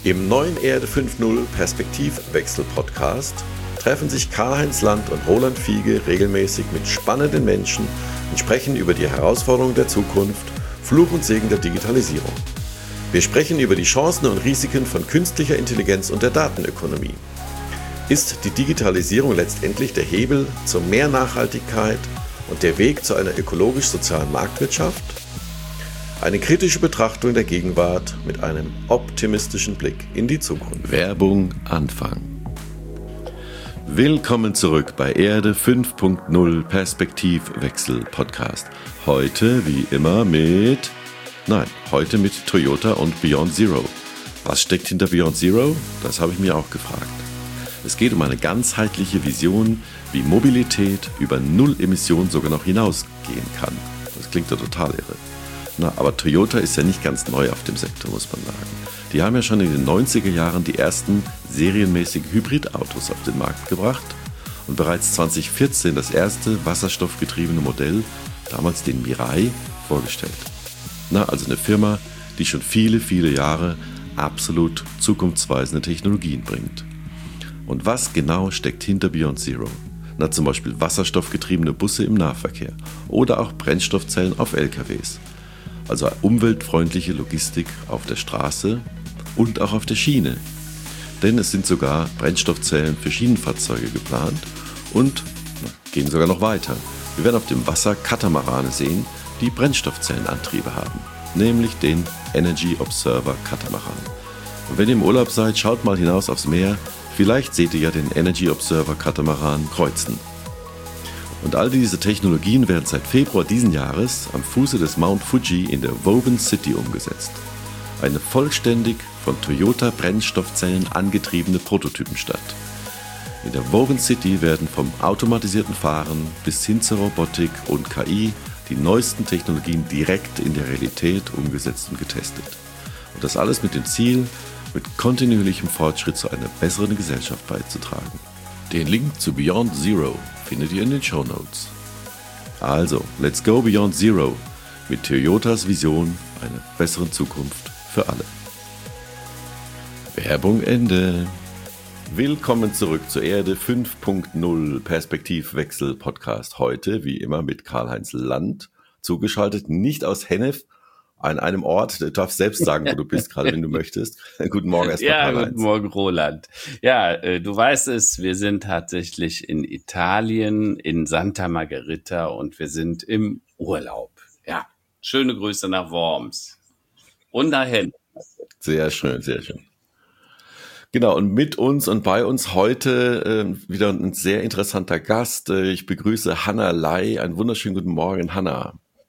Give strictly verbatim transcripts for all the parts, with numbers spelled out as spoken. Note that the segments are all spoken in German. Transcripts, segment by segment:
Im neuen Erde fünf Punkt null Perspektivwechsel-Podcast treffen sich Karl-Heinz Land und Roland Fiege regelmäßig mit spannenden Menschen und sprechen über die Herausforderungen der Zukunft, Fluch und Segen der Digitalisierung. Wir sprechen über die Chancen und Risiken von künstlicher Intelligenz und der Datenökonomie. Ist die Digitalisierung letztendlich der Hebel zu mehr Nachhaltigkeit und der Weg zu einer ökologisch-sozialen Marktwirtschaft? Eine kritische Betrachtung der Gegenwart mit einem optimistischen Blick in die Zukunft. Werbung Anfang. Willkommen zurück bei Erde fünf Punkt null Perspektivwechsel Podcast. Heute wie immer mit... Nein, heute mit Toyota und Beyond Zero. Was steckt hinter Beyond Zero? Das habe ich mir auch gefragt. Es geht um eine ganzheitliche Vision, wie Mobilität über Null Emissionen sogar noch hinausgehen kann. Das klingt ja total irre. Na, aber Toyota ist ja nicht ganz neu auf dem Sektor, muss man sagen. Die haben ja schon in den neunziger Jahren die ersten serienmäßigen Hybridautos auf den Markt gebracht und bereits zwanzig vierzehn das erste wasserstoffgetriebene Modell, damals den Mirai, vorgestellt. Na, also eine Firma, die schon viele, viele Jahre absolut zukunftsweisende Technologien bringt. Und was genau steckt hinter Beyond Zero? Na, zum Beispiel wasserstoffgetriebene Busse im Nahverkehr oder auch Brennstoffzellen auf L K Ws. Also umweltfreundliche Logistik auf der Straße und auch auf der Schiene. Denn es sind sogar Brennstoffzellen für Schienenfahrzeuge geplant und na, gehen sogar noch weiter. Wir werden auf dem Wasser Katamarane sehen, die Brennstoffzellenantriebe haben, nämlich den Energy Observer Katamaran. Und wenn ihr im Urlaub seid, schaut mal hinaus aufs Meer, vielleicht seht ihr ja den Energy Observer Katamaran kreuzen. Und all diese Technologien werden seit Februar diesen Jahres am Fuße des Mount Fuji in der Woven City umgesetzt. Eine vollständig von Toyota Brennstoffzellen angetriebene Prototypenstadt. In der Woven City werden vom automatisierten Fahren bis hin zur Robotik und K I die neuesten Technologien direkt in der Realität umgesetzt und getestet. Und das alles mit dem Ziel, mit kontinuierlichem Fortschritt zu einer besseren Gesellschaft beizutragen. Den Link zu Beyond Zero findet ihr in den Shownotes. Also, let's go Beyond Zero mit Toyotas Vision einer besseren Zukunft für alle. Werbung Ende. Willkommen zurück zur Erde fünf Punkt null Perspektivwechsel Podcast. Heute, wie immer, mit Karl-Heinz Land, zugeschaltet, nicht aus Hennef, an einem Ort. Du darfst selbst sagen, wo du bist, gerade wenn du möchtest. Guten Morgen erstmal, ja, Karl-Heinz. Guten Morgen, Roland. Ja, äh, du weißt es, wir sind tatsächlich in Italien, in Santa Margherita und wir sind im Urlaub. Ja, schöne Grüße nach Worms und dahin. Sehr schön, sehr schön. Genau, und mit uns und bei uns heute äh, wieder ein sehr interessanter Gast. Äh, ich begrüße Hanna Ley. Einen wunderschönen guten Morgen, Hanna.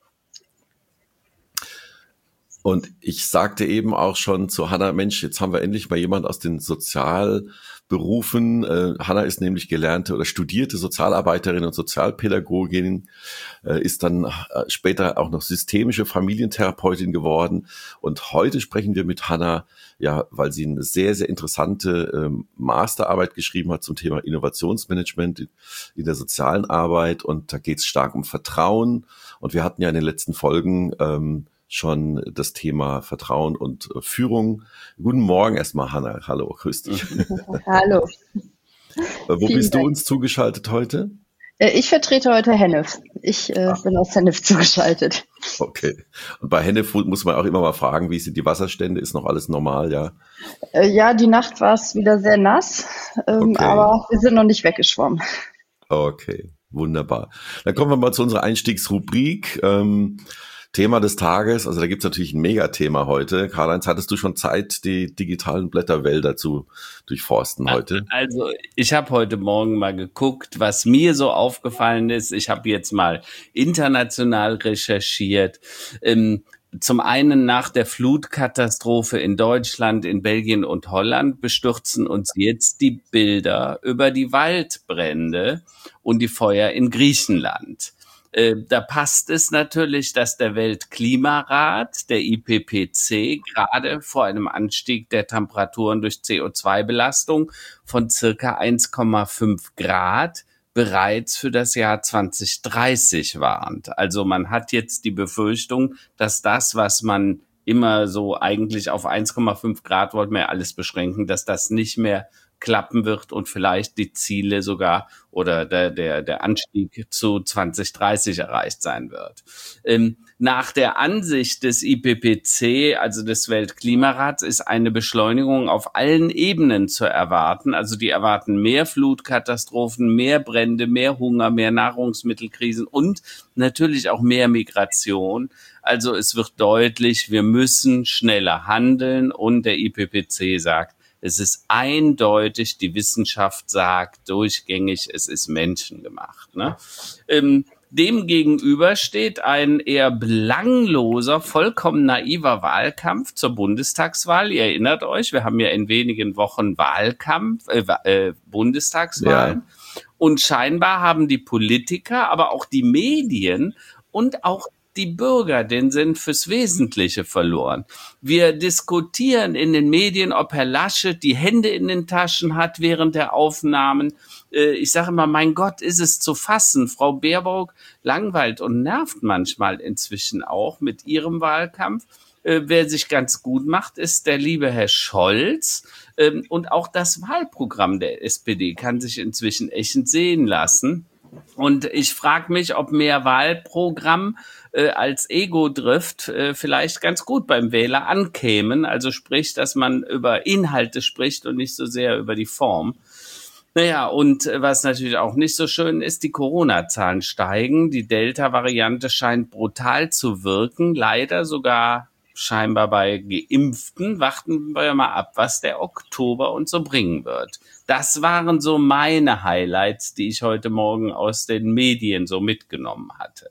Und ich sagte eben auch schon zu Hanna, Mensch, jetzt haben wir endlich mal jemand aus den Sozialberufen. Äh, Hanna ist nämlich gelernte oder studierte Sozialarbeiterin und Sozialpädagogin, äh, ist dann äh, später auch noch systemische Familientherapeutin geworden. Und heute sprechen wir mit Hanna, ja, weil sie eine sehr, sehr interessante ähm, Masterarbeit geschrieben hat zum Thema Innovationsmanagement in, in der sozialen Arbeit. Und da geht es stark um Vertrauen. Und wir hatten ja in den letzten Folgen ähm, schon das Thema Vertrauen und äh, Führung. Guten Morgen erstmal, Hanna. Hallo, grüß dich. Hallo. äh, wo Vielen bist du Dank. uns zugeschaltet heute? Ich vertrete heute Hennef. Ich äh, bin aus Hennef zugeschaltet. Okay. Und bei Hennef muss man auch immer mal fragen, wie sind die Wasserstände? Ist noch alles normal, ja? Äh, ja, die Nacht war es wieder sehr nass, ähm, Okay. aber wir sind noch nicht weggeschwommen. Okay, wunderbar. Dann kommen wir mal zu unserer Einstiegsrubrik. Ähm, Thema des Tages, also da gibt's natürlich ein Megathema heute. Karl-Heinz, hattest du schon Zeit, die digitalen Blätterwälder zu durchforsten heute? Also ich habe heute Morgen mal geguckt, was mir so aufgefallen ist. Ich habe jetzt mal international recherchiert. Ähm, Zum einen nach der Flutkatastrophe in Deutschland, in Belgien und Holland bestürzen uns jetzt die Bilder über die Waldbrände und die Feuer in Griechenland. Da passt es natürlich, dass der Weltklimarat, der I P C C, gerade vor einem Anstieg der Temperaturen durch C O zwei Belastung von circa eins Komma fünf Grad bereits für das Jahr zwanzig dreißig warnt. Also man hat jetzt die Befürchtung, dass das, was man immer so eigentlich auf eins Komma fünf Grad wollten wir alles beschränken, dass das nicht mehr klappen wird und vielleicht die Ziele sogar oder der, der, der Anstieg zu zwanzig dreißig erreicht sein wird. Ähm, nach der Ansicht des I P C C, also des Weltklimarats, ist eine Beschleunigung auf allen Ebenen zu erwarten. Also die erwarten mehr Flutkatastrophen, mehr Brände, mehr Hunger, mehr Nahrungsmittelkrisen und natürlich auch mehr Migration. Also es wird deutlich, wir müssen schneller handeln und der I P C C sagt, es ist eindeutig, die Wissenschaft sagt durchgängig, es ist menschengemacht. Ne? Ähm, Demgegenüber steht ein eher belangloser, vollkommen naiver Wahlkampf zur Bundestagswahl. Ihr erinnert euch, wir haben ja in wenigen Wochen Wahlkampf, äh, äh, Bundestagswahlen. Ja. Und scheinbar haben die Politiker, aber auch die Medien und auch die Bürger den Sinn fürs Wesentliche verloren. Wir diskutieren in den Medien, ob Herr Laschet die Hände in den Taschen hat während der Aufnahmen. Ich sage immer, mein Gott, ist es zu fassen. Frau Baerbock langweilt und nervt manchmal inzwischen auch mit ihrem Wahlkampf. Wer sich ganz gut macht, ist der liebe Herr Scholz. Und auch das Wahlprogramm der S P D kann sich inzwischen echt sehen lassen. Und ich frage mich, ob mehr Wahlprogramm äh, als Ego-Drift äh, vielleicht ganz gut beim Wähler ankämen. Also sprich, dass man über Inhalte spricht und nicht so sehr über die Form. Naja, und was natürlich auch nicht so schön ist, die Corona-Zahlen steigen. Die Delta-Variante scheint brutal zu wirken, leider sogar scheinbar bei Geimpften. Warten wir mal ab, was der Oktober uns so bringen wird. Das waren so meine Highlights, die ich heute Morgen aus den Medien so mitgenommen hatte.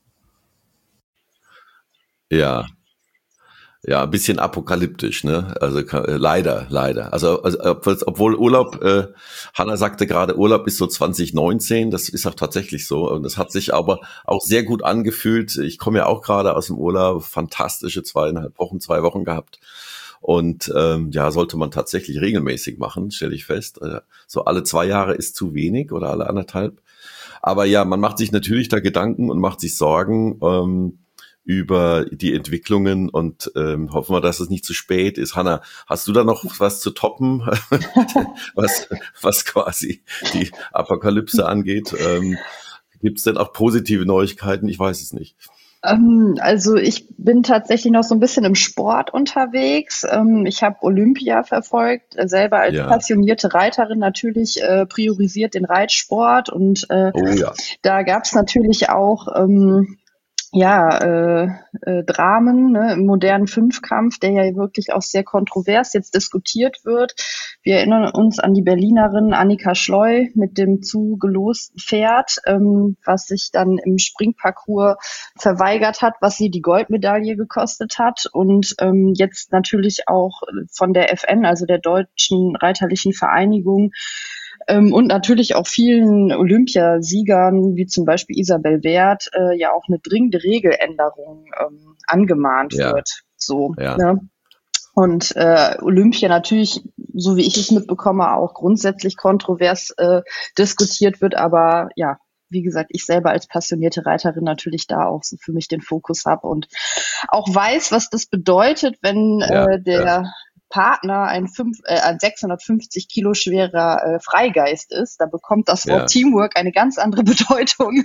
Ja. Ja, ein bisschen apokalyptisch, ne? Also äh, leider, leider. Also, also obwohl Urlaub, äh, Hanna sagte gerade, Urlaub ist so zwanzig neunzehn, das ist auch tatsächlich so. Und das hat sich aber auch sehr gut angefühlt. Ich komme ja auch gerade aus dem Urlaub, fantastische zweieinhalb Wochen, zwei Wochen gehabt. Und ähm, ja, sollte man tatsächlich regelmäßig machen, stelle ich fest. Äh, so alle zwei Jahre ist zu wenig oder alle anderthalb. Aber ja, man macht sich natürlich da Gedanken und macht sich Sorgen ähm, über die Entwicklungen und ähm, hoffen wir, dass es nicht zu spät ist. Hanna, hast du da noch was zu toppen, was, was quasi die Apokalypse angeht? Ähm, gibt es denn auch positive Neuigkeiten? Ich weiß es nicht. Ähm, also ich bin tatsächlich noch so ein bisschen im Sport unterwegs. Ähm, ich habe Olympia verfolgt, äh, selber als ja. passionierte Reiterin natürlich äh, priorisiert den Reitsport und äh, oh, ja. da gab es natürlich auch ähm, ja, äh, äh, Dramen, ne, im modernen Fünfkampf, der ja wirklich auch sehr kontrovers jetzt diskutiert wird. Wir erinnern uns an die Berlinerin Annika Schleu mit dem zu gelosten Pferd, ähm, was sich dann im Springparcours verweigert hat, was sie die Goldmedaille gekostet hat und ähm, jetzt natürlich auch von der F N, also der Deutschen Reiterlichen Vereinigung, Ähm, und natürlich auch vielen Olympiasiegern, wie zum Beispiel Isabel Wert, äh, ja auch eine dringende Regeländerung ähm, angemahnt ja. wird. So, ja. ne? Und äh, Olympia natürlich, so wie ich es mitbekomme, auch grundsätzlich kontrovers äh, diskutiert wird, aber ja, wie gesagt, ich selber als passionierte Reiterin natürlich da auch so für mich den Fokus habe und auch weiß, was das bedeutet, wenn ja, äh, der ja. Partner ein, fünf, äh, ein sechshundertfünfzig Kilo schwerer äh, Freigeist ist, da bekommt das Wort ja. Teamwork eine ganz andere Bedeutung.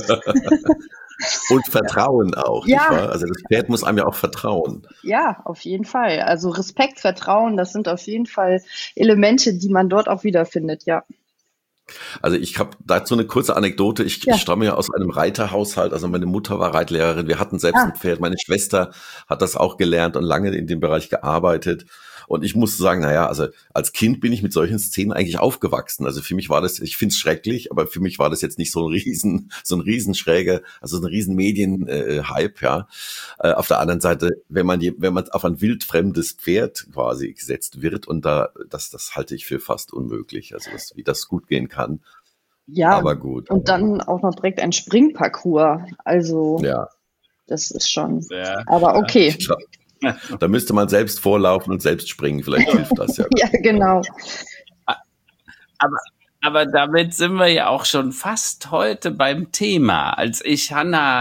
Und Vertrauen auch. Ja. Nicht wahr? Also das Pferd muss einem ja auch vertrauen. Ja, auf jeden Fall. Also Respekt, Vertrauen, das sind auf jeden Fall Elemente, die man dort auch wiederfindet, ja. Also ich habe dazu eine kurze Anekdote. Ich ja. stamme ja aus einem Reiterhaushalt. Also meine Mutter war Reitlehrerin. Wir hatten selbst ah. ein Pferd. Meine Schwester hat das auch gelernt und lange in dem Bereich gearbeitet. Und ich musste sagen, naja, also als Kind bin ich mit solchen Szenen eigentlich aufgewachsen. Also für mich war das, ich finde es schrecklich, aber für mich war das jetzt nicht so ein riesen, so ein riesenschräger, also so ein riesen Medien-Hype, ja. Äh, auf der anderen Seite, wenn man, wenn man auf ein wildfremdes Pferd quasi gesetzt wird und da, das, das halte ich für fast unmöglich. Also das, wie das gut gehen kann. Ja, aber gut. Und dann auch noch direkt ein Springparcours. Also, ja. das ist schon, ja. aber okay. Ja. Da müsste man selbst vorlaufen und selbst springen. Vielleicht hilft das ja. Ja, genau. Aber, aber damit sind wir ja auch schon fast heute beim Thema. Als ich Hanna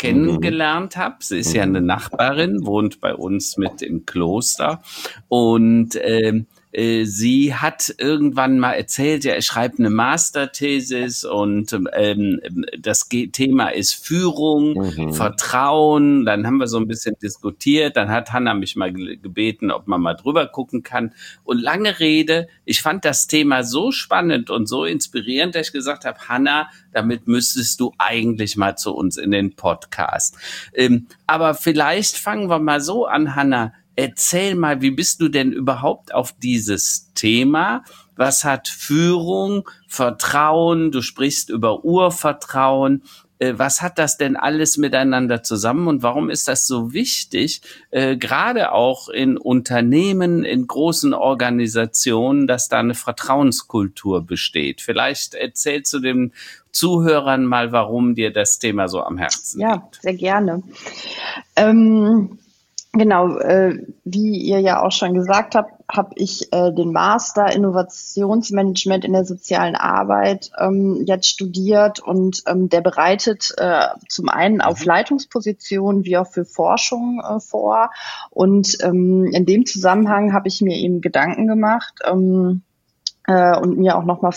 kennengelernt habe. Sie ist ja eine Nachbarin, wohnt bei uns mit im Kloster und ähm, sie hat irgendwann mal erzählt, ja, ich schreibe eine Masterthesis und ähm, das Thema ist Führung, mhm. Vertrauen. Dann haben wir so ein bisschen diskutiert. Dann hat Hanna mich mal gebeten, ob man mal drüber gucken kann. Und lange Rede, ich fand das Thema so spannend und so inspirierend, dass ich gesagt habe, Hanna, damit müsstest du eigentlich mal zu uns in den Podcast. Ähm, aber vielleicht fangen wir mal so an, Hanna. Erzähl mal, wie bist du denn überhaupt auf dieses Thema? Was hat Führung, Vertrauen? Du sprichst über Urvertrauen. Was hat das denn alles miteinander zusammen und warum ist das so wichtig, äh, gerade auch in Unternehmen, in großen Organisationen, dass da eine Vertrauenskultur besteht? Vielleicht erzählst du den Zuhörern mal, warum dir das Thema so am Herzen liegt. Ja, sehr gerne. Ähm Genau, äh, wie ihr ja auch schon gesagt habt, habe ich äh, den Master Innovationsmanagement in der sozialen Arbeit ähm, jetzt studiert und ähm, der bereitet äh, zum einen auf Leitungspositionen wie auch für Forschung äh, vor. Und ähm, in dem Zusammenhang habe ich mir eben Gedanken gemacht, ähm, äh, und mir auch nochmal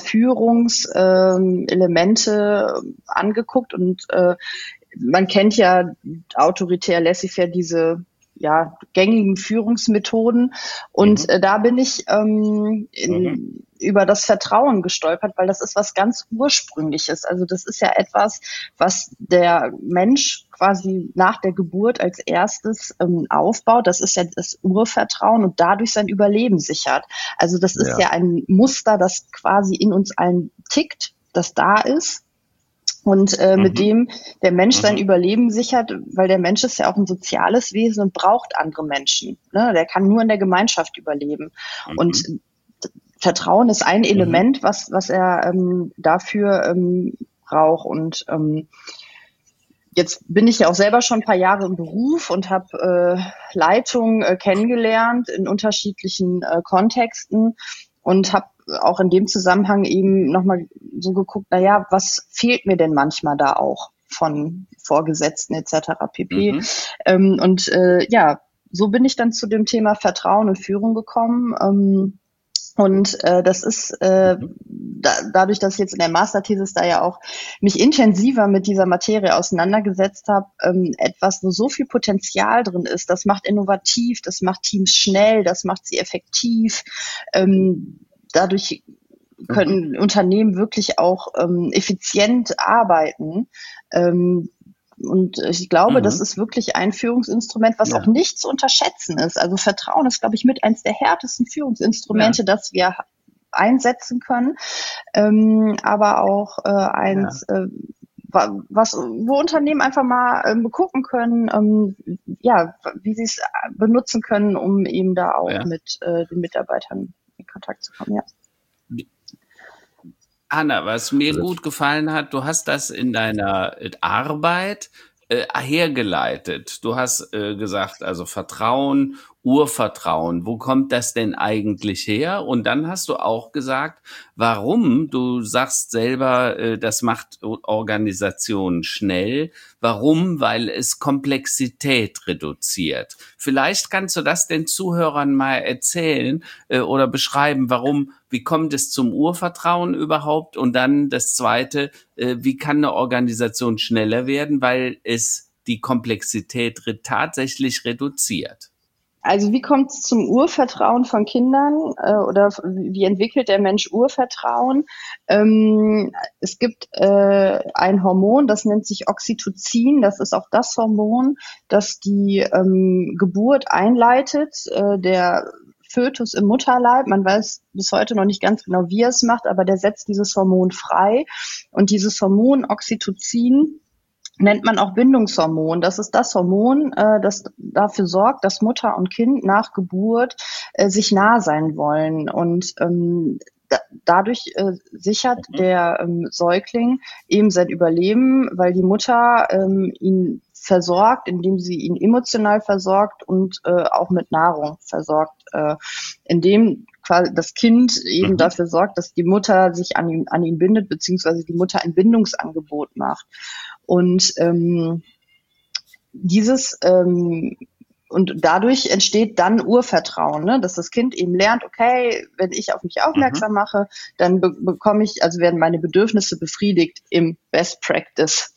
Führungselemente äh, angeguckt. Und äh, man kennt ja autoritär laissez-faire diese ja, gängigen Führungsmethoden. Und mhm. äh, da bin ich ähm, in, mhm. über das Vertrauen gestolpert, weil das ist was ganz Ursprüngliches. Also das ist ja etwas, was der Mensch quasi nach der Geburt als erstes ähm, aufbaut. Das ist ja das Urvertrauen und dadurch sein Überleben sichert. Also das ist ja, ja ein Muster, das quasi in uns allen tickt, das da ist. Und äh, mhm. mit dem der Mensch sein mhm. Überleben sichert, weil der Mensch ist ja auch ein soziales Wesen und braucht andere Menschen. Ne? Der kann nur in der Gemeinschaft überleben. Mhm. Und Vertrauen ist ein Element, mhm. was was er ähm, dafür ähm, braucht. Und ähm, jetzt bin ich ja auch selber schon ein paar Jahre im Beruf und habe äh, Leitung äh, kennengelernt in unterschiedlichen äh, Kontexten und habe auch in dem Zusammenhang eben nochmal so geguckt, na ja, was fehlt mir denn manchmal da auch von Vorgesetzten et cetera pp. Mhm. Ähm, und äh, ja, so bin ich dann zu dem Thema Vertrauen und Führung gekommen. Ähm, und äh, das ist äh, da, dadurch, dass ich jetzt in der Masterthesis da ja auch mich intensiver mit dieser Materie auseinandergesetzt habe, ähm, etwas, wo so viel Potenzial drin ist. Das macht innovativ, das macht Teams schnell, das macht sie effektiv. Ähm, Dadurch können mhm. Unternehmen wirklich auch ähm, effizient arbeiten. Ähm, und ich glaube, mhm. das ist wirklich ein Führungsinstrument, was ja. auch nicht zu unterschätzen ist. Also Vertrauen ist, glaube ich, mit eins der härtesten Führungsinstrumente, ja. das wir einsetzen können. Ähm, aber auch äh, eins, ja. äh, was, wo Unternehmen einfach mal ähm, gucken können, ähm, ja, wie sie es benutzen können, um eben da auch ja. mit äh, den Mitarbeitern in Kontakt zu kommen, ja. Hanna, was mir gut gefallen hat, du hast das in deiner Arbeit äh, hergeleitet. Du hast äh, gesagt, also Vertrauen, Urvertrauen, wo kommt das denn eigentlich her? Und dann hast du auch gesagt, warum, du sagst selber, äh, das macht Organisationen schnell. Warum? Weil es Komplexität reduziert. Vielleicht kannst du das den Zuhörern mal erzählen äh, oder beschreiben, warum, wie kommt es zum Urvertrauen überhaupt? Und dann das Zweite, äh, wie kann eine Organisation schneller werden, weil es die Komplexität re- tatsächlich reduziert? Also wie kommt es zum Urvertrauen von Kindern äh, oder wie entwickelt der Mensch Urvertrauen? Ähm, es gibt äh, ein Hormon, das nennt sich Oxytocin. Das ist auch das Hormon, das die ähm, Geburt einleitet. Äh, der Fötus im Mutterleib, man weiß bis heute noch nicht ganz genau, wie er es macht, aber der setzt dieses Hormon frei. Und dieses Hormon Oxytocin nennt man auch Bindungshormon. Das ist das Hormon, äh, das dafür sorgt, dass Mutter und Kind nach Geburt äh, sich nah sein wollen. Und ähm, da, dadurch äh, sichert der ähm, Säugling eben sein Überleben, weil die Mutter ähm, ihn versorgt, indem sie ihn emotional versorgt und äh, auch mit Nahrung versorgt, äh, indem quasi das Kind eben mhm. dafür sorgt, dass die Mutter sich an ihn, an ihn bindet, beziehungsweise die Mutter ein Bindungsangebot macht. Und ähm, dieses ähm, und dadurch entsteht dann Urvertrauen, ne? Dass das Kind eben lernt, okay, wenn ich auf mich aufmerksam mhm. mache, dann be- bekomme ich, also werden meine Bedürfnisse befriedigt im Best Practice.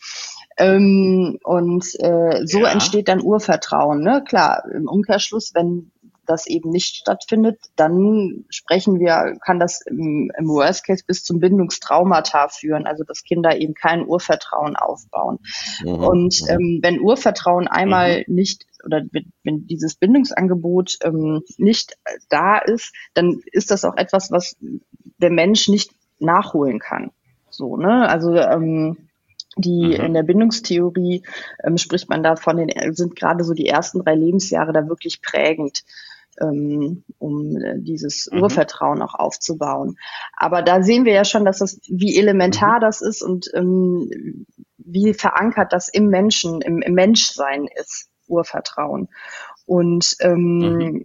Ähm, und äh, so ja. entsteht dann Urvertrauen, ne? Klar, im Umkehrschluss, wenn das eben nicht stattfindet, dann sprechen wir, kann das im, im Worst Case bis zum Bindungstraumata führen, also dass Kinder eben kein Urvertrauen aufbauen. Mhm. Und ähm, wenn Urvertrauen einmal mhm. nicht oder wenn, wenn dieses Bindungsangebot ähm, nicht da ist, dann ist das auch etwas, was der Mensch nicht nachholen kann. So, ne? Also ähm, die mhm. in der Bindungstheorie ähm, spricht man da von den, sind gerade so die ersten drei Lebensjahre da wirklich prägend, ähm, um äh, dieses mhm. Urvertrauen auch aufzubauen. Aber da sehen wir ja schon, dass das, wie elementar mhm. das ist und ähm, wie verankert das im Menschen, im, im Menschsein ist, Urvertrauen. Und ähm, mhm.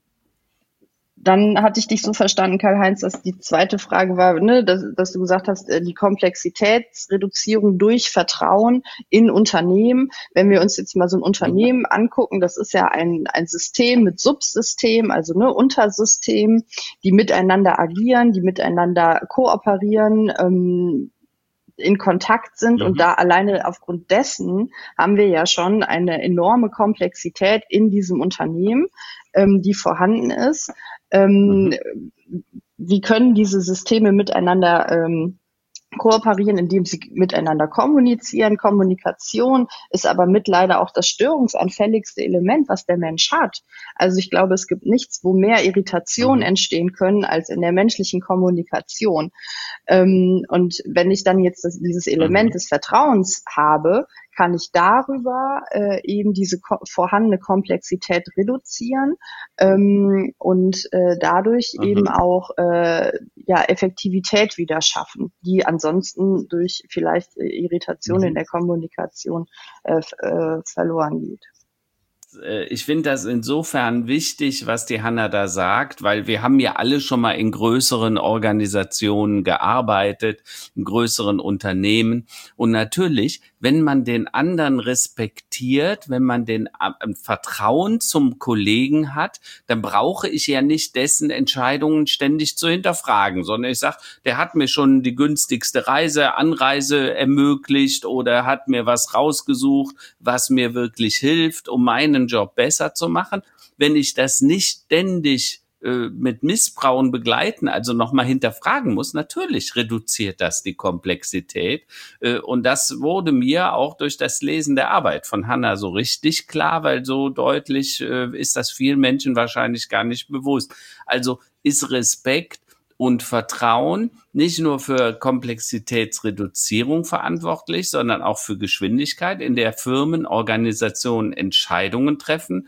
dann hatte ich dich so verstanden, Karl-Heinz, dass die zweite Frage war, ne, dass, dass du gesagt hast, die Komplexitätsreduzierung durch Vertrauen in Unternehmen. Wenn wir uns jetzt mal so ein Unternehmen angucken, das ist ja ein, ein System mit Subsystem, also ne, Untersystemen, die miteinander agieren, die miteinander kooperieren, ähm, in Kontakt sind mhm. und da alleine aufgrund dessen haben wir ja schon eine enorme Komplexität in diesem Unternehmen, ähm, die vorhanden ist. Ähm, mhm. Wie können diese Systeme miteinander ähm, kooperieren, indem sie miteinander kommunizieren? Kommunikation ist aber mit leider auch das störungsanfälligste Element, was der Mensch hat. Also ich glaube, es gibt nichts, wo mehr Irritationen mhm. entstehen können als in der menschlichen Kommunikation. Ähm, und wenn ich dann jetzt das, dieses Element mhm. des Vertrauens habe, kann ich darüber äh, eben diese ko- vorhandene Komplexität reduzieren ähm, und äh, dadurch mhm. eben auch äh, ja Effektivität wieder schaffen, die ansonsten durch vielleicht äh, Irritation mhm. in der Kommunikation äh, f- äh, verloren geht. Ich finde das insofern wichtig, was die Hanna da sagt, weil wir haben ja alle schon mal in größeren Organisationen gearbeitet, in größeren Unternehmen. Und natürlich, wenn man den anderen respektiert, wenn man den äh, Vertrauen zum Kollegen hat, dann brauche ich ja nicht dessen Entscheidungen ständig zu hinterfragen, sondern ich sage, der hat mir schon die günstigste Reise, Anreise ermöglicht oder hat mir was rausgesucht, was mir wirklich hilft, um meinen Job besser zu machen. Wenn ich das nicht ständig äh, mit Missbrauchen begleiten, also nochmal hinterfragen muss, natürlich reduziert das die Komplexität. Äh, und das wurde mir auch durch das Lesen der Arbeit von Hanna so richtig klar, weil so deutlich äh, ist das vielen Menschen wahrscheinlich gar nicht bewusst. Also ist Respekt und Vertrauen nicht nur für Komplexitätsreduzierung verantwortlich, sondern auch für Geschwindigkeit, in der Firmen, Organisationen Entscheidungen treffen.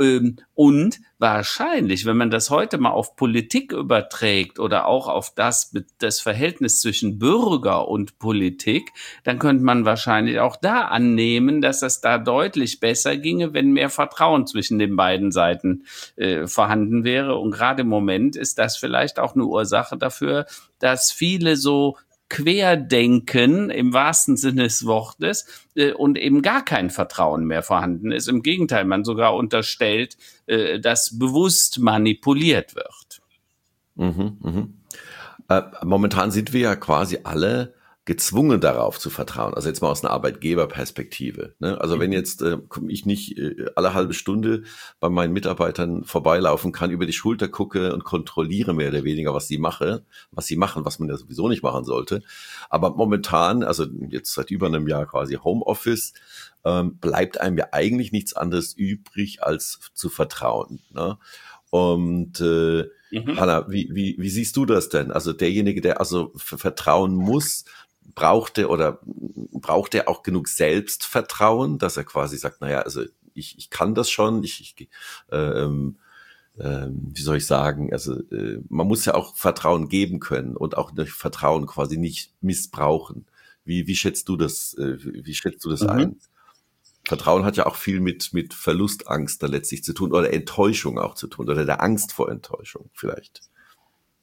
Und wahrscheinlich, wenn man das heute mal auf Politik überträgt oder auch auf das, das Verhältnis zwischen Bürger und Politik, dann könnte man wahrscheinlich auch da annehmen, dass das da deutlich besser ginge, wenn mehr Vertrauen zwischen den beiden Seiten äh, vorhanden wäre. Und gerade im Moment ist das vielleicht auch eine Ursache dafür, dass viele so querdenken im wahrsten Sinne des Wortes äh, und eben gar kein Vertrauen mehr vorhanden ist. Im Gegenteil, man sogar unterstellt, äh, dass bewusst manipuliert wird. Mhm, mhm. Äh, momentan sind wir ja quasi alle gezwungen darauf zu vertrauen, also jetzt mal aus einer Arbeitgeberperspektive. Ne? Also mhm. wenn jetzt äh, ich nicht äh, alle halbe Stunde bei meinen Mitarbeitern vorbeilaufen kann, über die Schulter gucke und kontrolliere mehr oder weniger, was sie mache, was sie machen, was man ja sowieso nicht machen sollte. Aber momentan, also jetzt seit über einem Jahr quasi Homeoffice, ähm, bleibt einem ja eigentlich nichts anderes übrig, als zu vertrauen. Ne? Und äh, mhm. Hanna, wie, wie, wie siehst du das denn? Also derjenige, der also vertrauen muss, braucht er oder braucht er auch genug Selbstvertrauen, dass er quasi sagt, naja, also ich, ich kann das schon, ich, ich ähm, ähm, wie soll ich sagen, also äh, man muss ja auch Vertrauen geben können und auch durch Vertrauen quasi nicht missbrauchen. Wie, wie schätzt du das, äh, wie schätzt du das mhm. ein? Vertrauen hat ja auch viel mit, mit Verlustangst da letztlich zu tun oder Enttäuschung auch zu tun oder der Angst vor Enttäuschung vielleicht.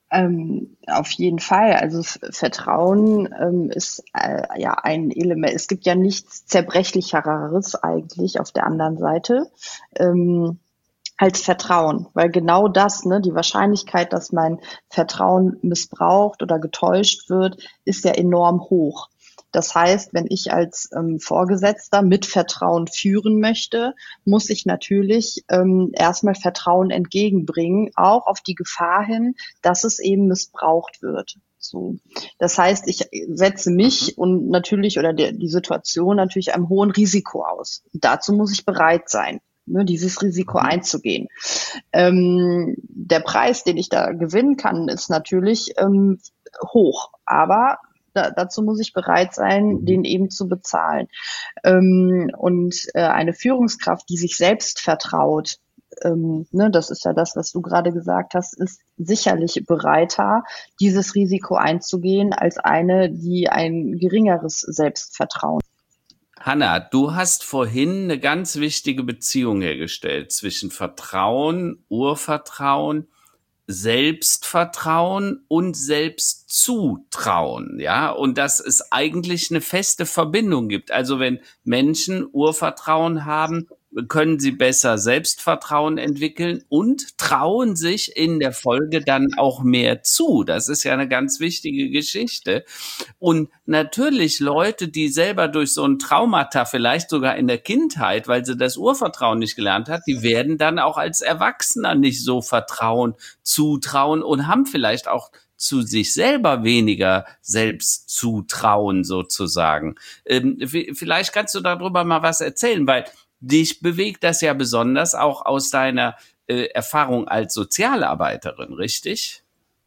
Ähm, auf jeden Fall. Also F- Vertrauen ähm, ist äh, ja ein Element. Es gibt ja nichts Zerbrechlicheres eigentlich auf der anderen Seite ähm, als Vertrauen, weil genau das, ne, die Wahrscheinlichkeit, dass mein Vertrauen missbraucht oder getäuscht wird, ist ja enorm hoch. Das heißt, wenn ich als ähm, Vorgesetzter mit Vertrauen führen möchte, muss ich natürlich ähm, erstmal Vertrauen entgegenbringen, auch auf die Gefahr hin, dass es eben missbraucht wird. So. Das heißt, ich setze mich und natürlich oder der, die Situation natürlich einem hohen Risiko aus. Dazu muss ich bereit sein, ne, dieses Risiko einzugehen. Ähm, der Preis, den ich da gewinnen kann, ist natürlich ähm, hoch, aber da, dazu muss ich bereit sein, den eben zu bezahlen. Ähm, und äh, eine Führungskraft, die sich selbst vertraut, ähm, ne, das ist ja das, was du gerade gesagt hast, ist sicherlich bereiter, dieses Risiko einzugehen, als eine, die ein geringeres Selbstvertrauen. Hanna, du hast vorhin eine ganz wichtige Beziehung hergestellt zwischen Vertrauen, Urvertrauen, Selbstvertrauen und Selbstzutrauen, ja, und dass es eigentlich eine feste Verbindung gibt. Also wenn Menschen Urvertrauen haben, können sie besser Selbstvertrauen entwickeln und trauen sich in der Folge dann auch mehr zu. Das ist ja eine ganz wichtige Geschichte. Und natürlich Leute, die selber durch so ein Traumata, vielleicht sogar in der Kindheit, weil sie das Urvertrauen nicht gelernt hat, die werden dann auch als Erwachsener nicht so vertrauen, zutrauen und haben vielleicht auch zu sich selber weniger Selbstzutrauen sozusagen. Ähm, vielleicht kannst du darüber mal was erzählen, weil dich bewegt das ja besonders auch aus deiner äh, Erfahrung als Sozialarbeiterin, richtig?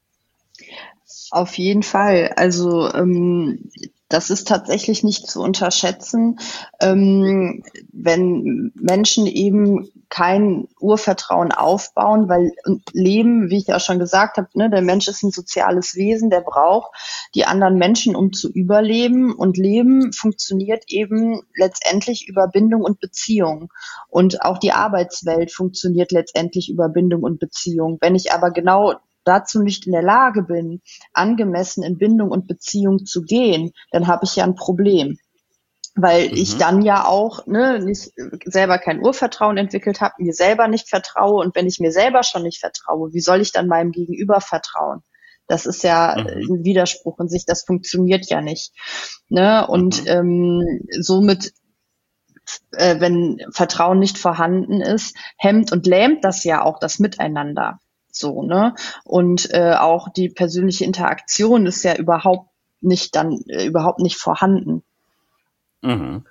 Auf jeden Fall. Also ähm, das ist tatsächlich nicht zu unterschätzen, ähm, wenn Menschen eben kein Urvertrauen aufbauen, weil Leben, wie ich ja schon gesagt habe, ne, der Mensch ist ein soziales Wesen, der braucht die anderen Menschen, um zu überleben. Und Leben funktioniert eben letztendlich über Bindung und Beziehung. Und auch die Arbeitswelt funktioniert letztendlich über Bindung und Beziehung. Wenn ich aber genau dazu nicht in der Lage bin, angemessen in Bindung und Beziehung zu gehen, dann habe ich ja ein Problem. Weil mhm. ich dann ja auch ne, nicht selber kein Urvertrauen entwickelt habe, mir selber nicht vertraue. Und wenn ich mir selber schon nicht vertraue, wie soll ich dann meinem Gegenüber vertrauen? Das ist ja mhm. ein Widerspruch in sich, das funktioniert ja nicht. Ne? Und mhm. ähm, somit äh, wenn Vertrauen nicht vorhanden ist, hemmt und lähmt das ja auch das Miteinander. So, ne? Und äh, auch die persönliche Interaktion ist ja überhaupt nicht dann äh, überhaupt nicht vorhanden. Mhm.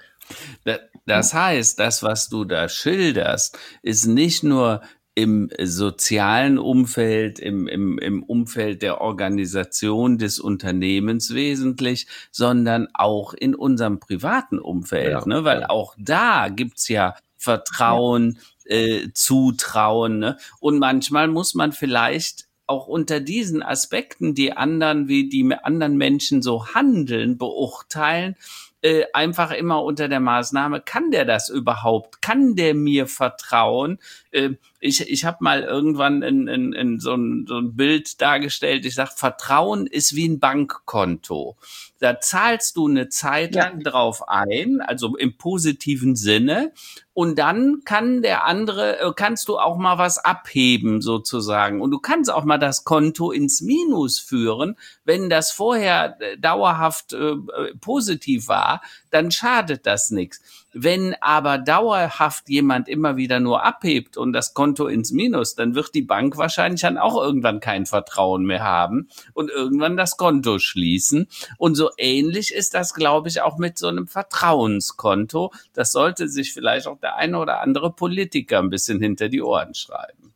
Das heißt, das, was du da schilderst, ist nicht nur im sozialen Umfeld, im, im, im Umfeld der Organisation des Unternehmens wesentlich, sondern auch in unserem privaten Umfeld, ja, ne? Weil ja. auch da gibt's ja Vertrauen, ja. Äh, Zutrauen, ne? Und manchmal muss man vielleicht auch unter diesen Aspekten die anderen, wie die anderen Menschen so handeln, beurteilen, äh, einfach immer unter der Maßnahme, kann der das überhaupt? Kann der mir vertrauen? Äh, ich ich habe mal irgendwann in, in, in so, ein, so ein Bild dargestellt, ich sage, Vertrauen ist wie ein Bankkonto. Da zahlst du eine Zeit lang ja. drauf ein, also im positiven Sinne, und dann kann der andere, kannst du auch mal was abheben sozusagen. Und du kannst auch mal das Konto ins Minus führen. Wenn das vorher dauerhaft äh, positiv war, dann schadet das nichts. Wenn aber dauerhaft jemand immer wieder nur abhebt und das Konto ins Minus, dann wird die Bank wahrscheinlich dann auch irgendwann kein Vertrauen mehr haben und irgendwann das Konto schließen. Und so ähnlich ist das, glaube ich, auch mit so einem Vertrauenskonto. Das sollte sich vielleicht auch der eine oder andere Politiker ein bisschen hinter die Ohren schreiben.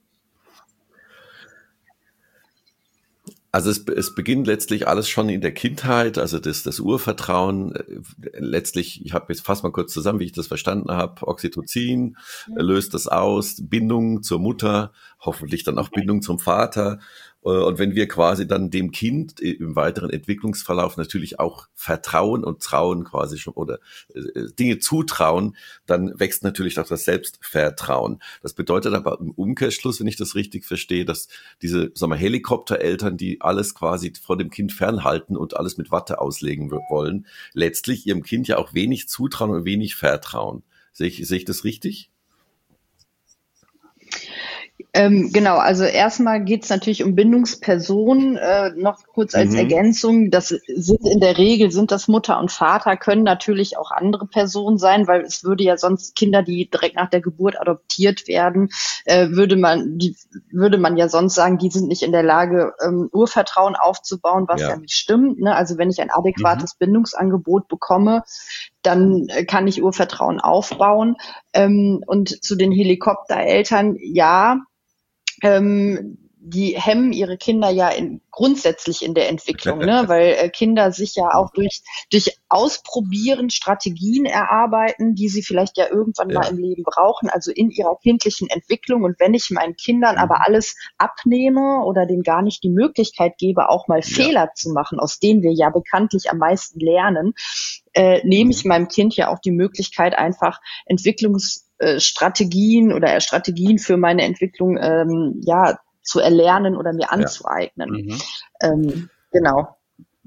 Also es, es beginnt letztlich alles schon in der Kindheit, also das, das Urvertrauen. Letztlich, ich habe jetzt fast mal kurz zusammen, wie ich das verstanden habe, Oxytocin ja. löst das aus, Bindung zur Mutter, hoffentlich dann auch Bindung zum Vater Und wenn wir quasi dann dem Kind im weiteren Entwicklungsverlauf natürlich auch vertrauen und trauen quasi schon oder Dinge zutrauen, dann wächst natürlich auch das Selbstvertrauen. Das bedeutet aber im Umkehrschluss, wenn ich das richtig verstehe, dass diese, sagen wir, Helikoptereltern, die alles quasi vor dem Kind fernhalten und alles mit Watte auslegen wollen, letztlich ihrem Kind ja auch wenig zutrauen und wenig vertrauen. Sehe ich, sehe ich das richtig? Ähm, genau, also erstmal geht es natürlich um Bindungspersonen. Äh, noch kurz als mhm. Ergänzung, das sind in der Regel, sind das Mutter und Vater, können natürlich auch andere Personen sein, weil es würde ja sonst Kinder, die direkt nach der Geburt adoptiert werden, äh, würde man, die würde man ja sonst sagen, die sind nicht in der Lage, ähm, Urvertrauen aufzubauen, was ja, ja nicht stimmt. Ne? Also wenn ich ein adäquates mhm. Bindungsangebot bekomme, dann äh, kann ich Urvertrauen aufbauen. Ähm, und zu den Helikoptereltern, ja, Ähm, die hemmen ihre Kinder ja in, grundsätzlich in der Entwicklung, ne? Weil äh, Kinder sich ja auch durch, durch Ausprobieren Strategien erarbeiten, die sie vielleicht ja irgendwann ja. mal im Leben brauchen, also in ihrer kindlichen Entwicklung. Und wenn ich meinen Kindern mhm. aber alles abnehme oder denen gar nicht die Möglichkeit gebe, auch mal ja. Fehler zu machen, aus denen wir ja bekanntlich am meisten lernen, äh, nehme ich meinem Kind ja auch die Möglichkeit, einfach Entwicklungsstrategien oder Strategien für meine Entwicklung ähm, ja zu erlernen oder mir anzueignen. Ja. Mhm. Ähm, genau.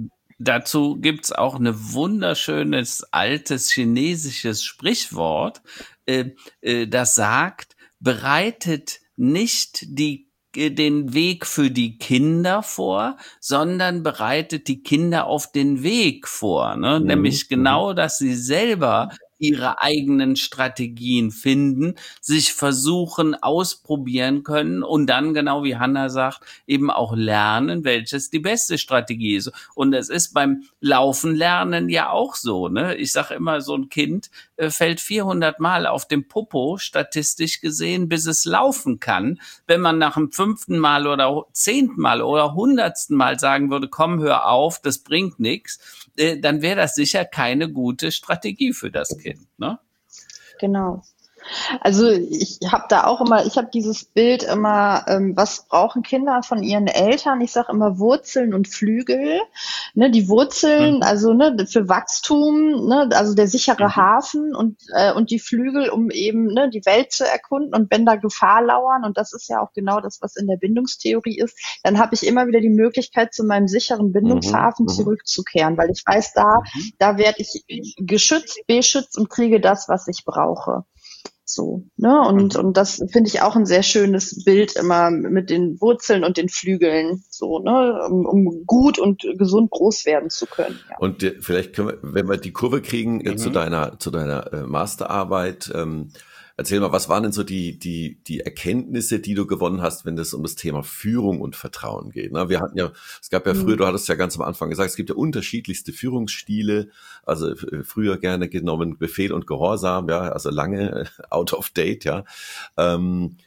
Dazu gibt's auch ein wunderschönes altes chinesisches Sprichwort, äh, äh, das sagt, bereitet nicht die den Weg für die Kinder vor, sondern bereitet die Kinder auf den Weg vor. Ne? Mhm. Nämlich genau, dass sie selber ihre eigenen Strategien finden, sich versuchen, ausprobieren können und dann, genau wie Hanna sagt, eben auch lernen, welches die beste Strategie ist. Und es ist beim Laufen lernen ja auch so. Ne? Ich sage immer, so ein Kind äh, fällt vierhundert Mal auf dem Popo, statistisch gesehen, bis es laufen kann. Wenn man nach dem fünften Mal oder zehnten Mal oder hundertsten Mal sagen würde, komm, hör auf, das bringt nichts, äh, dann wäre das sicher keine gute Strategie für das Kind. Ne? Genau. Also ich habe da auch immer, ich habe dieses Bild immer, ähm, was brauchen Kinder von ihren Eltern? Ich sage immer Wurzeln und Flügel. Ne, die Wurzeln, mhm. also ne, für Wachstum, ne, also der sichere mhm. Hafen und äh, und die Flügel, um eben ne, die Welt zu erkunden und wenn da Gefahr lauern, und das ist ja auch genau das, was in der Bindungstheorie ist, dann habe ich immer wieder die Möglichkeit, zu meinem sicheren Bindungshafen mhm. zurückzukehren, weil ich weiß, da, mhm. da werde ich geschützt, beschützt und kriege das, was ich brauche. So, ne, und, und das finde ich auch ein sehr schönes Bild immer mit den Wurzeln und den Flügeln, so, ne, um, um gut und gesund groß werden zu können. Ja. Und äh, vielleicht können wir, wenn wir die Kurve kriegen äh, mhm. zu deiner, zu deiner äh, Masterarbeit, ähm, erzähl mal, was waren denn so die, die, die Erkenntnisse, die du gewonnen hast, wenn es um das Thema Führung und Vertrauen geht? Na, wir hatten ja, es gab ja früher, mhm. du hattest ja ganz am Anfang gesagt, es gibt ja unterschiedlichste Führungsstile, also äh, früher gerne genommen Befehl und Gehorsam, ja, also lange äh, out of date, ja. Ähm,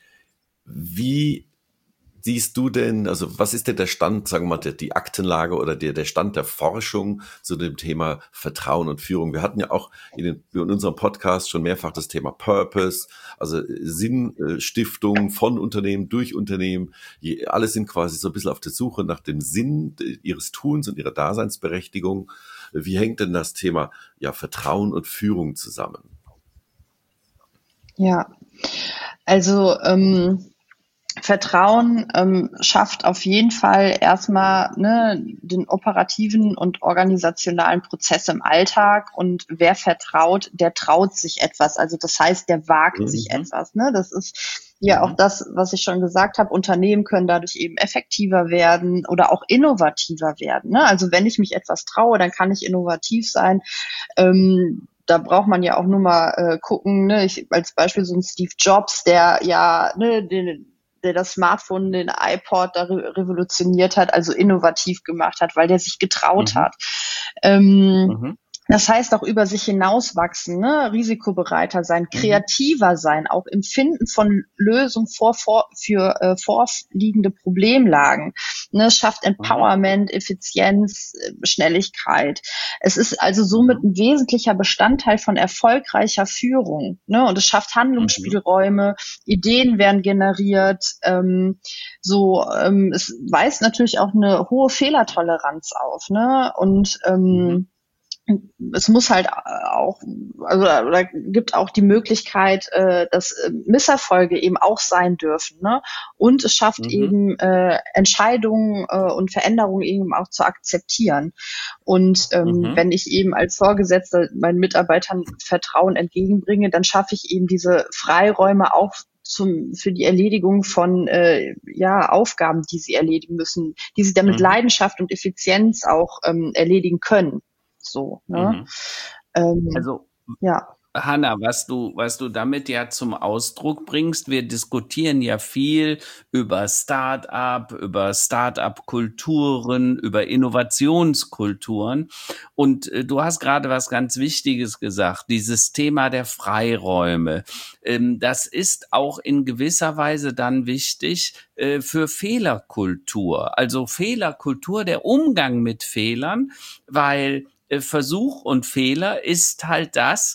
wie siehst du denn, also was ist denn der Stand, sagen wir mal, der, die Aktenlage oder der, der Stand der Forschung zu dem Thema Vertrauen und Führung? Wir hatten ja auch in, den, in unserem Podcast schon mehrfach das Thema Purpose, also Sinnstiftung von Unternehmen, durch Unternehmen. Alle sind quasi so ein bisschen auf der Suche nach dem Sinn ihres Tuns und ihrer Daseinsberechtigung. Wie hängt denn das Thema ja, Vertrauen und Führung zusammen? Ja, also ähm Vertrauen ähm, schafft auf jeden Fall erstmal ne, den operativen und organisationalen Prozess im Alltag, und wer vertraut, der traut sich etwas. Also das heißt, der wagt mhm. sich etwas. Ne? Das ist ja auch das, was ich schon gesagt habe. Unternehmen können dadurch eben effektiver werden oder auch innovativer werden. Ne? Also wenn ich mich etwas traue, dann kann ich innovativ sein. Ähm, Da braucht man ja auch nur mal äh, gucken, ne? Ich, als Beispiel so ein Steve Jobs, der ja ne, den der das Smartphone, den iPod da re- revolutioniert hat, also innovativ gemacht hat, weil der sich getraut mhm. hat. Ähm, mhm. Das heißt auch über sich hinauswachsen, ne? Risikobereiter sein, kreativer sein, auch im Finden von Lösungen vor, vor, für äh, vorliegende Problemlagen. Ne? Es schafft Empowerment, Effizienz, Schnelligkeit. Es ist also somit ein wesentlicher Bestandteil von erfolgreicher Führung. Ne? Und es schafft Handlungsspielräume, Ideen werden generiert. Ähm, so, ähm, es weist natürlich auch eine hohe Fehlertoleranz auf. Ne? Und ähm, es muss halt auch, also oder gibt auch die Möglichkeit, äh, dass Misserfolge eben auch sein dürfen, ne? Und es schafft mhm. eben äh, Entscheidungen äh, und Veränderungen eben auch zu akzeptieren. Und ähm, mhm. wenn ich eben als Vorgesetzter meinen Mitarbeitern Vertrauen entgegenbringe, dann schaffe ich eben diese Freiräume auch zum, für die Erledigung von äh, ja, Aufgaben, die sie erledigen müssen, die sie dann mit mhm. Leidenschaft und Effizienz auch ähm, erledigen können. So, ne? Mhm. Ähm, also, ja. Hanna, was du, was du damit ja zum Ausdruck bringst, wir diskutieren ja viel über Start-up, über Start-up-Kulturen, über Innovationskulturen. Und äh, du hast gerade was ganz Wichtiges gesagt, dieses Thema der Freiräume. Ähm, das ist auch in gewisser Weise dann wichtig äh, für Fehlerkultur. Also Fehlerkultur, der Umgang mit Fehlern, weil äh, Versuch und Fehler ist halt das,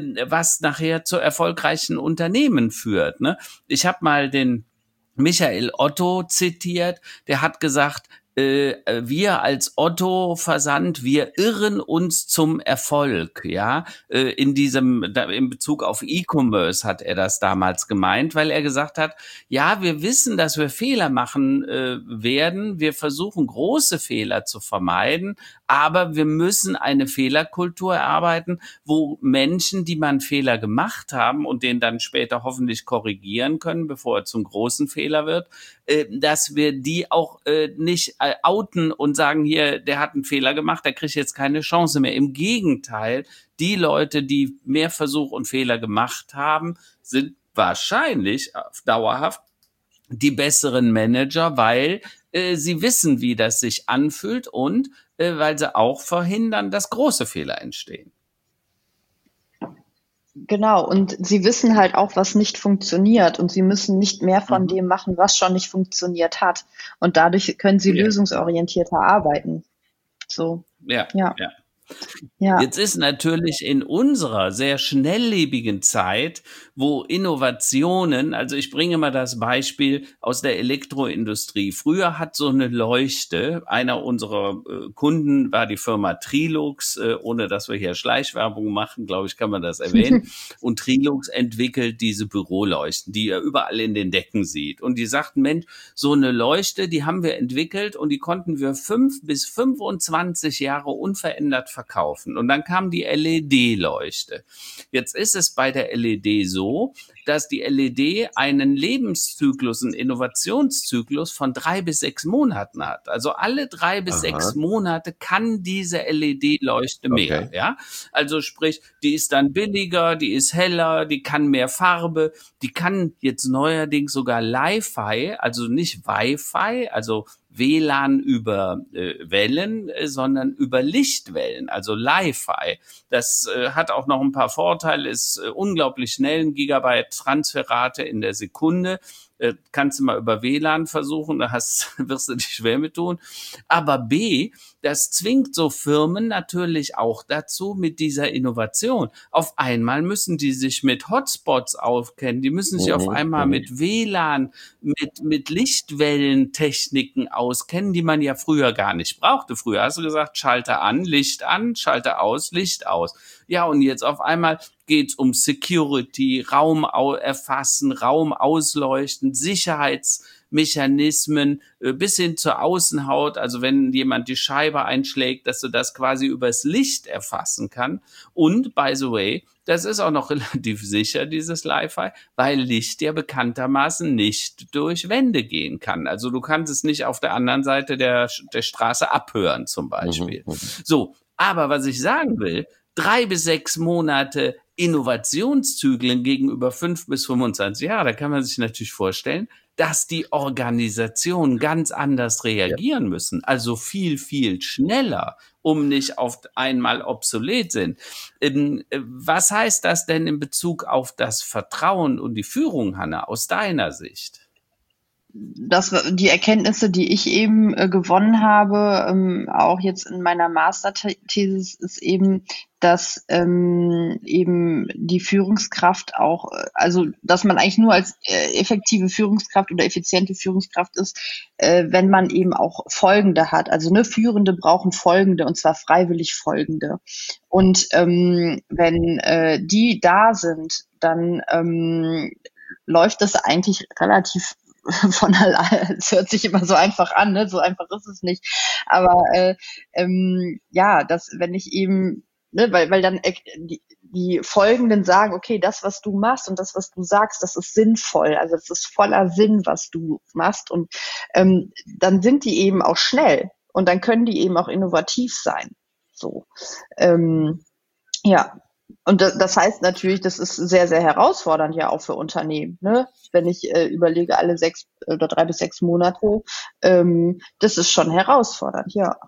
was nachher zu erfolgreichen Unternehmen führt. Ne? Ich habe mal den Michael Otto zitiert, der hat gesagt, äh, wir als Otto-Versand, wir irren uns zum Erfolg, ja, äh, in diesem, da, in Bezug auf E-Commerce hat er das damals gemeint, weil er gesagt hat, ja, wir wissen, dass wir Fehler machen äh, werden, wir versuchen große Fehler zu vermeiden, aber wir müssen eine Fehlerkultur erarbeiten, wo Menschen, die mal einen Fehler gemacht haben und den dann später hoffentlich korrigieren können, bevor er zum großen Fehler wird, äh, dass wir die auch äh, nicht äh, outen und sagen, hier, der hat einen Fehler gemacht, der kriegt jetzt keine Chance mehr. Im Gegenteil, die Leute, die mehr Versuch und Fehler gemacht haben, sind wahrscheinlich dauerhaft die besseren Manager, weil äh, sie wissen, wie das sich anfühlt und äh, weil sie auch verhindern, dass große Fehler entstehen. Genau, und sie wissen halt auch, was nicht funktioniert und sie müssen nicht mehr von mhm. dem machen, was schon nicht funktioniert hat. Und dadurch können sie ja. lösungsorientierter arbeiten. So. Ja, ja. ja. Ja. Jetzt ist natürlich in unserer sehr schnelllebigen Zeit, wo Innovationen, also ich bringe mal das Beispiel aus der Elektroindustrie. Früher hat so eine Leuchte, einer unserer äh, Kunden war die Firma Trilux, äh, ohne dass wir hier Schleichwerbung machen, glaube ich, kann man das erwähnen. Und Trilux entwickelt diese Büroleuchten, die ihr überall in den Decken sieht. Und die sagten, Mensch, so eine Leuchte, die haben wir entwickelt und die konnten wir fünf bis fünfundzwanzig Jahre unverändert verkaufen. Und dann kam die L E D-Leuchte. Jetzt ist es bei der L E D so, dass die L E D einen Lebenszyklus, einen Innovationszyklus von drei bis sechs Monaten hat. Also alle drei bis Aha. sechs Monate kann diese L E D-Leuchte mehr. Okay. Ja? Also sprich, die ist dann billiger, die ist heller, die kann mehr Farbe, die kann jetzt neuerdings sogar Li-Fi, also nicht Wi-Fi, also W L A N über äh, Wellen, äh, sondern über Lichtwellen, also Li-Fi. Das äh, hat auch noch ein paar Vorteile, ist äh, unglaublich schnell, ein Gigabyte Transferrate in der Sekunde. Äh, kannst du mal über W L A N versuchen, da hast, wirst du dich schwer mit tun. Aber B, das zwingt so Firmen natürlich auch dazu mit dieser Innovation. Auf einmal müssen die sich mit Hotspots auskennen, die müssen sich mhm. auf einmal mhm. mit W L A N, mit, mit Lichtwellentechniken auskennen, die man ja früher gar nicht brauchte. Früher hast du gesagt, Schalter an, Licht an, Schalter aus, Licht aus. Ja, und jetzt auf einmal geht's um Security, Raum erfassen, Raum ausleuchten, Sicherheitsmechanismen äh, bis hin zur Außenhaut. Also wenn jemand die Scheibe einschlägt, dass du das quasi übers Licht erfassen kann. Und, by the way, das ist auch noch relativ sicher, dieses Li-Fi, weil Licht ja bekanntermaßen nicht durch Wände gehen kann. Also du kannst es nicht auf der anderen Seite der, der Straße abhören zum Beispiel. Mhm. So, aber was ich sagen will, drei bis sechs Monate Innovationszyklen gegenüber fünf bis fünfundzwanzig Jahre, da kann man sich natürlich vorstellen, dass die Organisationen ganz anders reagieren ja. müssen, also viel, viel schneller, um nicht auf einmal obsolet sind. Was heißt das denn in Bezug auf das Vertrauen und die Führung, Hanna, aus deiner Sicht? Das, die Erkenntnisse, die ich eben äh, gewonnen habe, ähm, auch jetzt in meiner Masterthesis, ist eben, dass ähm, eben die Führungskraft auch, also dass man eigentlich nur als äh, effektive Führungskraft oder effiziente Führungskraft ist, äh, wenn man eben auch Folgende hat. Also ne, Führende brauchen Folgende, und zwar freiwillig Folgende. Und ähm, wenn äh, die da sind, dann ähm, läuft das eigentlich relativ von allein. Es hört sich immer so einfach an, ne? So einfach ist es nicht. Aber äh, ähm, ja, dass wenn ich eben, ne, weil weil dann äh, die, die Folgenden sagen, okay, das, was du machst und das, was du sagst, das ist sinnvoll. Also es ist voller Sinn, was du machst. Und ähm, dann sind die eben auch schnell und dann können die eben auch innovativ sein. So, ähm, ja. Und das heißt natürlich, das ist sehr, sehr herausfordernd ja auch für Unternehmen, ne? Wenn ich äh, überlege, alle sechs oder drei bis sechs Monate, ähm, das ist schon herausfordernd, ja.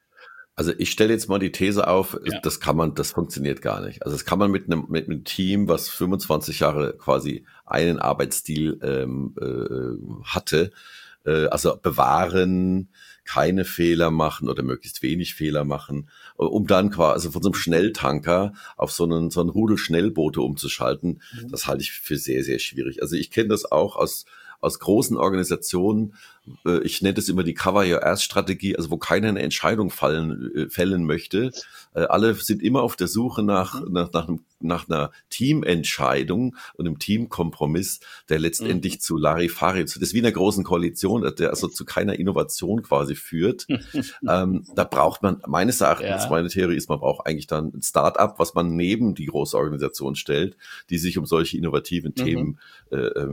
Also ich stelle jetzt mal die These auf, ja. das kann man, das funktioniert gar nicht. Also das kann man mit einem mit einem Team, was fünfundzwanzig Jahre quasi einen Arbeitsstil ähm, äh, hatte, äh, also bewahren, keine Fehler machen oder möglichst wenig Fehler machen, um dann quasi also von so einem Schnelltanker auf so einen so einen Rudel Schnellboote umzuschalten. Mhm. Das halte ich für sehr, sehr schwierig. Also ich kenne das auch aus aus großen Organisationen. Ich nenne das immer die Cover-Your-Ass-Strategie, also wo keiner eine Entscheidung fallen, fällen möchte. Alle sind immer auf der Suche nach, nach, nach, einem, nach einer Teamentscheidung und einem Teamkompromiss, der letztendlich mhm. zu Larifari, das ist wie einer großen Koalition, der also zu keiner Innovation quasi führt. ähm, da braucht man, meines Erachtens, ja. meine Theorie ist, man braucht eigentlich dann ein Start-up, was man neben die große Organisation stellt, die sich um solche innovativen mhm. Themen äh,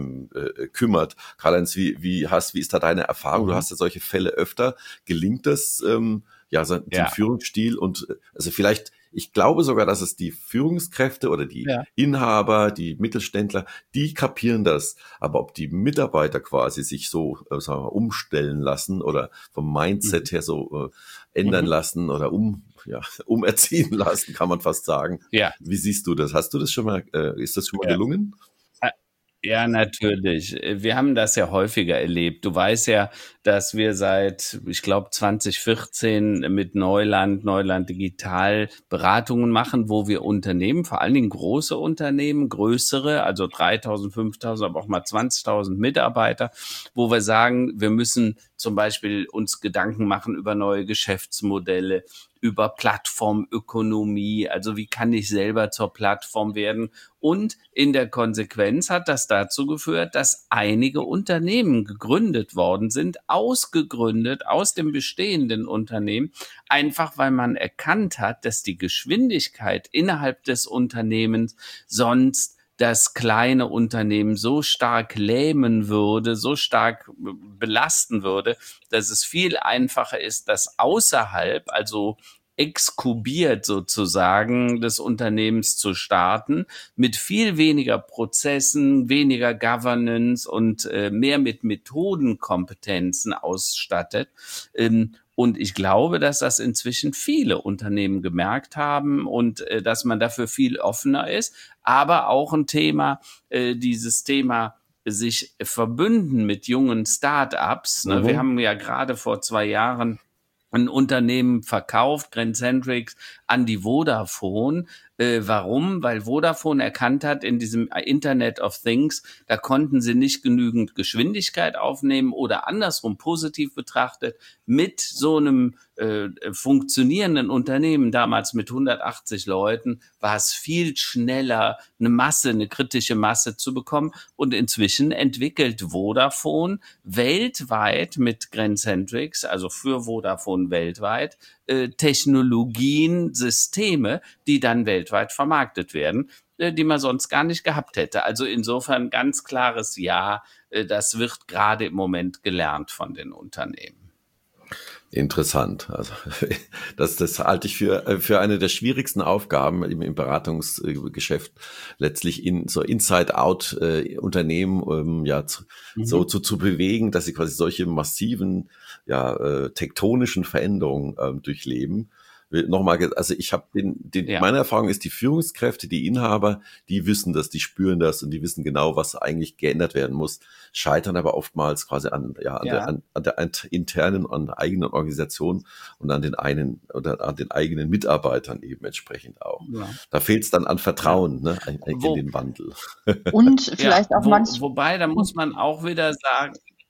äh, kümmert. Karl-Heinz, wie, wie hast, wie ist da deine Erfahrung? Mhm. Du hast ja solche Fälle öfter. Gelingt das, ähm, ja, so den ja. Führungsstil und, also vielleicht, ich glaube sogar, dass es die Führungskräfte oder die ja. Inhaber, die Mittelständler, die kapieren das. Aber ob die Mitarbeiter quasi sich so, äh, sagen wir, umstellen lassen oder vom Mindset mhm. her so äh, ändern mhm. lassen oder um, ja, umerziehen lassen, kann man fast sagen. Ja. Wie siehst du das? Hast du das schon mal, äh, ist das schon mal ja. gelungen? Ja, natürlich. Wir haben das ja häufiger erlebt. Du weißt ja, dass wir seit, ich glaube, zwanzig vierzehn mit Neuland, Neuland Digital Beratungen machen, wo wir Unternehmen, vor allen Dingen große Unternehmen, größere, also dreitausend, fünftausend, aber auch mal zwanzigtausend Mitarbeiter, wo wir sagen, wir müssen zum Beispiel uns Gedanken machen über neue Geschäftsmodelle, über Plattformökonomie, also wie kann ich selber zur Plattform werden? Und in der Konsequenz hat das dazu geführt, dass einige Unternehmen gegründet worden sind, ausgegründet aus dem bestehenden Unternehmen, einfach weil man erkannt hat, dass die Geschwindigkeit innerhalb des Unternehmens sonst das kleine Unternehmen so stark lähmen würde, so stark belasten würde, dass es viel einfacher ist, das außerhalb, also exkubiert sozusagen des Unternehmens zu starten, mit viel weniger Prozessen, weniger Governance und äh, mehr mit Methodenkompetenzen ausstattet. Ähm, Und ich glaube, dass das inzwischen viele Unternehmen gemerkt haben und äh, dass man dafür viel offener ist. Aber auch ein Thema, äh, dieses Thema sich verbünden mit jungen Start-ups. Ne? Mhm. Wir haben ja gerade vor zwei Jahren ein Unternehmen verkauft, Grandcentrix, an die Vodafone. Äh, warum? Weil Vodafone erkannt hat, in diesem Internet of Things, da konnten sie nicht genügend Geschwindigkeit aufnehmen oder andersrum positiv betrachtet, mit so einem äh, funktionierenden Unternehmen, damals mit hundertachtzig Leuten, war es viel schneller, eine Masse, eine kritische Masse zu bekommen. Und inzwischen entwickelt Vodafone weltweit mit Grandcentrix, also für Vodafone weltweit, äh, Technologien, Systeme, die dann weltweit vermarktet werden, äh, die man sonst gar nicht gehabt hätte. Also insofern ganz klares Ja, äh, das wird gerade im Moment gelernt von den Unternehmen. Interessant. Also das, das halte ich für, für eine der schwierigsten Aufgaben im, im Beratungsgeschäft, letztlich in so Inside-out-Unternehmen äh, ähm, ja zu, mhm. so zu, zu bewegen, dass sie quasi solche massiven ja äh, tektonischen Veränderungen äh, durchleben. Nochmal, also ich habe den, den ja. meine Erfahrung ist, die Führungskräfte, die Inhaber, die wissen das, die spüren das und die wissen genau, was eigentlich geändert werden muss, scheitern aber oftmals quasi an, ja, an, ja. Der, an, an der internen, an der eigenen Organisation und an den einen oder an den eigenen Mitarbeitern eben entsprechend auch. Ja. Da fehlt es dann an Vertrauen, ne, in, in Wo, den Wandel. Und vielleicht ja, auch wo, manchmal. Wobei, da muss man auch wieder sagen,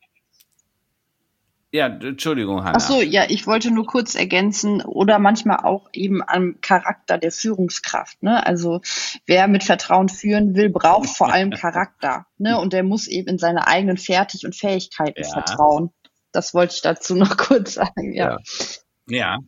ja, Entschuldigung, Hanna. Ach so, ja, ich wollte nur kurz ergänzen oder manchmal auch eben am Charakter der Führungskraft. Ne? Also wer mit Vertrauen führen will, braucht vor allem Charakter. Ne? Und der muss eben in seine eigenen Fertig- und Fähigkeiten ja. vertrauen. Das wollte ich dazu noch kurz sagen. Ja. Ja. ja.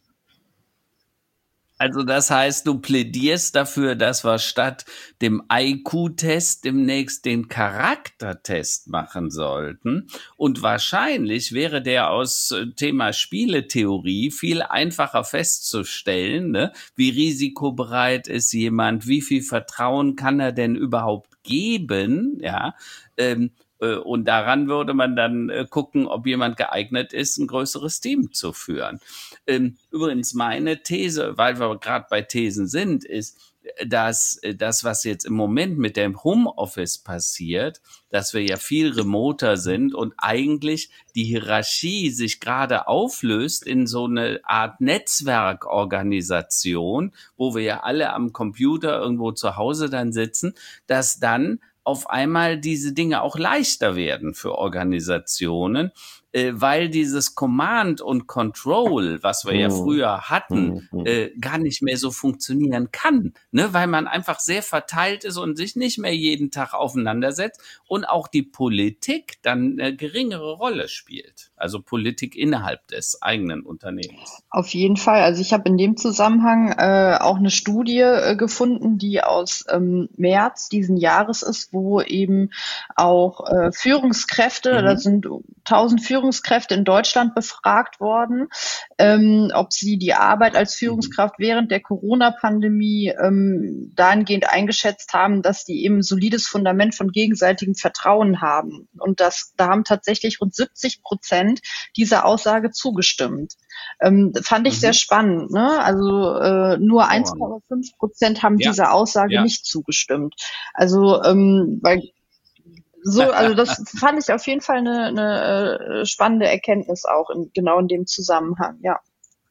Also das heißt, du plädierst dafür, dass wir statt dem I Q-Test demnächst den Charaktertest machen sollten. Und wahrscheinlich wäre der aus Thema Spieletheorie viel einfacher festzustellen, ne? Wie risikobereit ist jemand, wie viel Vertrauen kann er denn überhaupt geben, ja, ähm, und daran würde man dann gucken, ob jemand geeignet ist, ein größeres Team zu führen. Übrigens meine These, weil wir gerade bei Thesen sind, ist, dass das, was jetzt im Moment mit dem Homeoffice passiert, dass wir ja viel remoter sind und eigentlich die Hierarchie sich gerade auflöst in so eine Art Netzwerkorganisation, wo wir ja alle am Computer irgendwo zu Hause dann sitzen, dass dann auf einmal diese Dinge auch leichter werden für Organisationen, äh, weil dieses Command und Control, was wir ja früher hatten, äh, gar nicht mehr so funktionieren kann, ne? Weil man einfach sehr verteilt ist und sich nicht mehr jeden Tag aufeinandersetzt und auch die Politik dann eine geringere Rolle spielt, also Politik innerhalb des eigenen Unternehmens. Auf jeden Fall. Also ich habe in dem Zusammenhang äh, auch eine Studie äh, gefunden, die aus ähm, März diesen Jahres ist, wo eben auch äh, Führungskräfte, mhm. da sind tausend Führungskräfte in Deutschland befragt worden, ähm, ob sie die Arbeit als Führungskraft während der Corona-Pandemie ähm, dahingehend eingeschätzt haben, dass die eben ein solides Fundament von gegenseitigem Vertrauen haben. Und das, da haben tatsächlich rund siebzig Prozent dieser Aussage zugestimmt. Ähm, fand ich mhm. sehr spannend, ne? Also äh, nur eins Komma fünf Prozent haben ja. dieser Aussage ja. nicht zugestimmt. Also ähm, weil so, also das fand ich auf jeden Fall eine, eine spannende Erkenntnis auch in, genau in dem Zusammenhang, ja.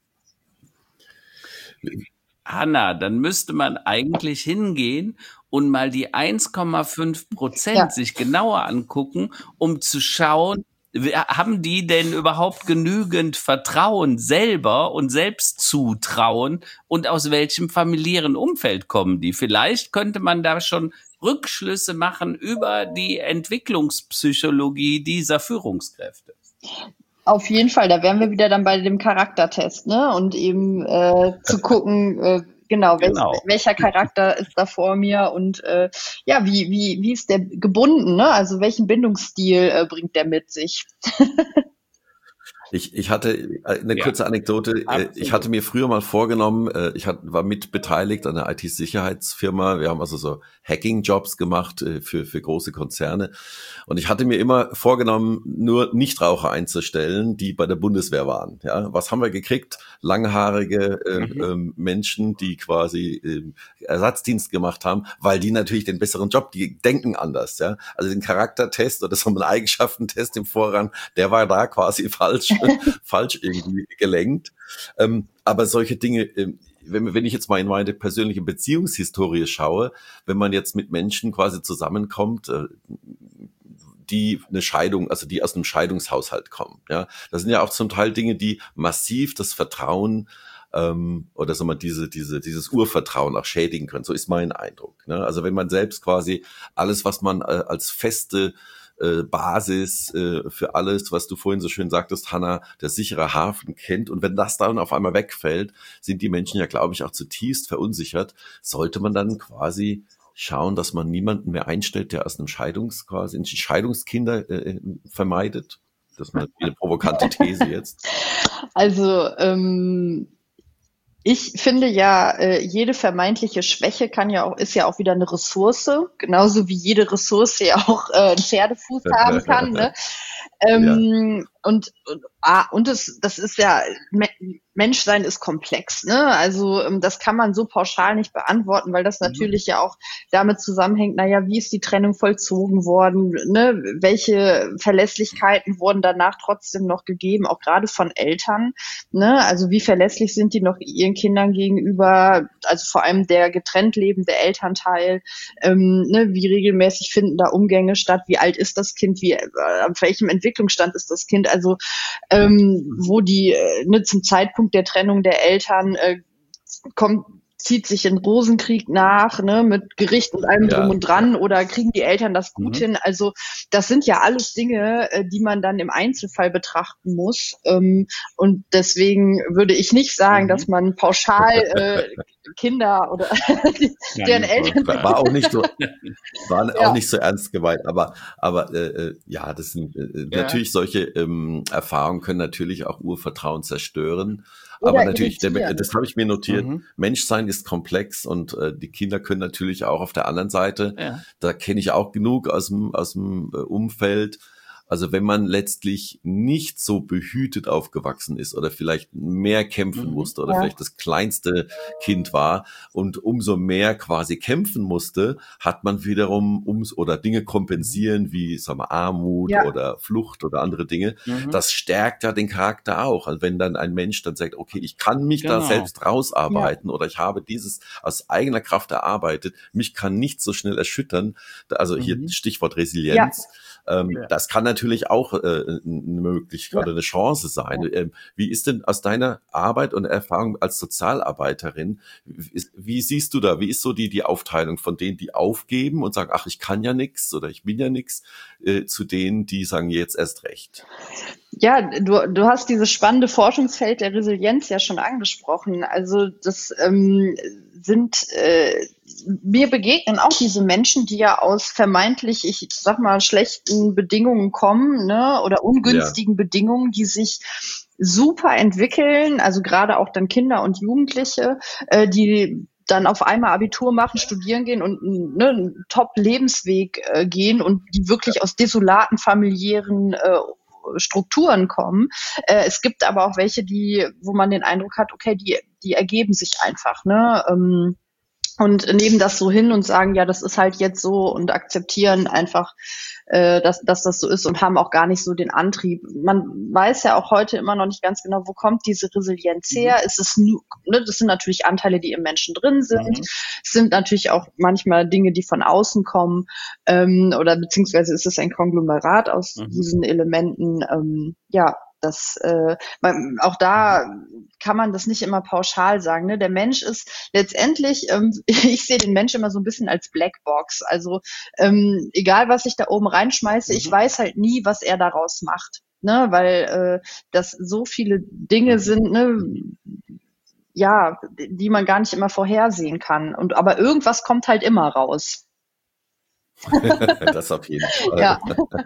Hanna, dann müsste man eigentlich hingehen und mal die eins Komma fünf Prozent ja. sich genauer angucken, um zu schauen, haben die denn überhaupt genügend Vertrauen selber und Selbstzutrauen und aus welchem familiären Umfeld kommen die? Vielleicht könnte man da schon Rückschlüsse machen über die Entwicklungspsychologie dieser Führungskräfte. Auf jeden Fall, da wären wir wieder dann bei dem Charaktertest, ne? Und eben äh, zu gucken, äh, genau, welch, genau, welcher Charakter ist da vor mir und äh, ja, wie wie wie ist der gebunden, ne? Also welchen Bindungsstil äh, bringt der mit sich? Ich, ich hatte eine kurze ja, Anekdote. Absolut. Ich hatte mir früher mal vorgenommen, ich hat, war mit beteiligt an einer I T-Sicherheitsfirma. Wir haben also so Hacking-Jobs gemacht für, für große Konzerne. Und ich hatte mir immer vorgenommen, nur Nichtraucher einzustellen, die bei der Bundeswehr waren. Ja, was haben wir gekriegt? Langhaarige äh, mhm. äh, Menschen, die quasi äh, Ersatzdienst gemacht haben, weil die natürlich den besseren Job, die denken anders. Ja, also den Charaktertest oder so einen Eigenschaftentest im Vorrang, der war da quasi falsch. falsch irgendwie gelenkt. Ähm, aber solche Dinge, ähm, wenn, wenn ich jetzt mal in meine persönliche Beziehungshistorie schaue, wenn man jetzt mit Menschen quasi zusammenkommt, äh, die eine Scheidung, also die aus einem Scheidungshaushalt kommen, ja, das sind ja auch zum Teil Dinge, die massiv das Vertrauen ähm, oder sagen wir diese diese dieses Urvertrauen auch schädigen können. So ist mein Eindruck. Ne? Also wenn man selbst quasi alles, was man äh, als feste Basis äh, für alles, was du vorhin so schön sagtest, Hanna, der sichere Hafen kennt. Und wenn das dann auf einmal wegfällt, sind die Menschen ja, glaube ich, auch zutiefst verunsichert. Sollte man dann quasi schauen, dass man niemanden mehr einstellt, der aus einem Scheidungs quasi Scheidungskinder äh, vermeidet? Das ist mal eine provokante These jetzt. Also, ähm, ich finde ja, äh, jede vermeintliche Schwäche kann ja auch, ist ja auch wieder eine Ressource, genauso wie jede Ressource ja auch äh, einen Pferdefuß haben kann, ne? Ähm, ja. Und, und, ah, und das, das ist ja, Menschsein ist komplex, ne? Also ähm, das kann man so pauschal nicht beantworten, weil das natürlich mhm. ja auch damit zusammenhängt, naja, wie ist die Trennung vollzogen worden, ne? Welche Verlässlichkeiten wurden danach trotzdem noch gegeben, auch gerade von Eltern, ne? Also wie verlässlich sind die noch ihren Kindern gegenüber, also vor allem der getrennt lebende Elternteil, ähm, ne? Wie regelmäßig finden da Umgänge statt, wie alt ist das Kind, wie, äh, auf welchem Entwicklungsstand ist das Kind, also ähm, wo die äh, ne, zum Zeitpunkt der Trennung der Eltern äh, kommt, zieht sich ein Rosenkrieg nach, ne, mit Gericht und allem ja. drum und dran, oder kriegen die Eltern das gut mhm. hin? Also das sind ja alles Dinge, äh, die man dann im Einzelfall betrachten muss. Ähm, und deswegen würde ich nicht sagen, mhm. dass man pauschal äh, Kinder oder deren ja, Eltern war auch nicht so, war ja. auch nicht so ernst gemeint, aber aber äh, ja, das sind äh, ja. natürlich solche ähm, Erfahrungen können natürlich auch Urvertrauen zerstören. Oder aber natürlich, der, das habe ich mir notiert, mhm. Menschsein ist komplex und äh, die Kinder können natürlich auch auf der anderen Seite, ja. da kenne ich auch genug aus dem, aus dem äh, Umfeld, also wenn man letztlich nicht so behütet aufgewachsen ist oder vielleicht mehr kämpfen mhm. musste oder ja. vielleicht das kleinste Kind war und umso mehr quasi kämpfen musste, hat man wiederum ums oder Dinge kompensieren wie, sagen wir, Armut ja. oder Flucht oder andere Dinge. Mhm. Das stärkt ja den Charakter auch. Also wenn dann ein Mensch dann sagt, okay, ich kann mich genau. da selbst rausarbeiten ja. oder ich habe dieses aus eigener Kraft erarbeitet, mich kann nicht so schnell erschüttern. Also hier mhm. Stichwort Resilienz. Ja. Ähm, ja. Das kann natürlich auch äh, eine Möglichkeit oder ja. eine Chance sein. Ja. Ähm, wie ist denn aus deiner Arbeit und Erfahrung als Sozialarbeiterin, wie, wie siehst du da, wie ist so die die Aufteilung von denen, die aufgeben und sagen, ach, ich kann ja nix oder ich bin ja nix, äh, zu denen, die sagen, jetzt erst recht? Ja, du, du hast dieses spannende Forschungsfeld der Resilienz ja schon angesprochen. Also das ähm, sind, äh, mir begegnen auch diese Menschen, die ja aus vermeintlich, ich sag mal, schlechten Bedingungen kommen, ne, oder ungünstigen ja. Bedingungen, die sich super entwickeln, also gerade auch dann Kinder und Jugendliche, äh, die dann auf einmal Abitur machen, studieren gehen und ne, einen Top-Lebensweg äh, gehen und die wirklich aus desolaten familiären äh, Strukturen kommen. Äh, es gibt aber auch welche, die, wo man den Eindruck hat, okay, die, die ergeben sich einfach, ne? Ähm, und nehmen das so hin und sagen, ja, das ist halt jetzt so und akzeptieren einfach, äh, dass, dass das so ist und haben auch gar nicht so den Antrieb. Man weiß ja auch heute immer noch nicht ganz genau, wo kommt diese Resilienz her? Mhm. Ist es nur, ne, das sind natürlich Anteile, die im Menschen drin sind. Mhm. Es sind natürlich auch manchmal Dinge, die von außen kommen, ähm, oder beziehungsweise ist es ein Konglomerat aus mhm. diesen Elementen, ähm, ja, das, äh, man, auch da kann man das nicht immer pauschal sagen. Ne? Der Mensch ist letztendlich, ähm, ich sehe den Mensch immer so ein bisschen als Blackbox. Also ähm, egal, was ich da oben reinschmeiße, mhm. ich weiß halt nie, was er daraus macht. Ne? Weil äh, das so viele Dinge sind, ne? Ja, die man gar nicht immer vorhersehen kann. Und aber irgendwas kommt halt immer raus. Das auf jeden Fall. Ja.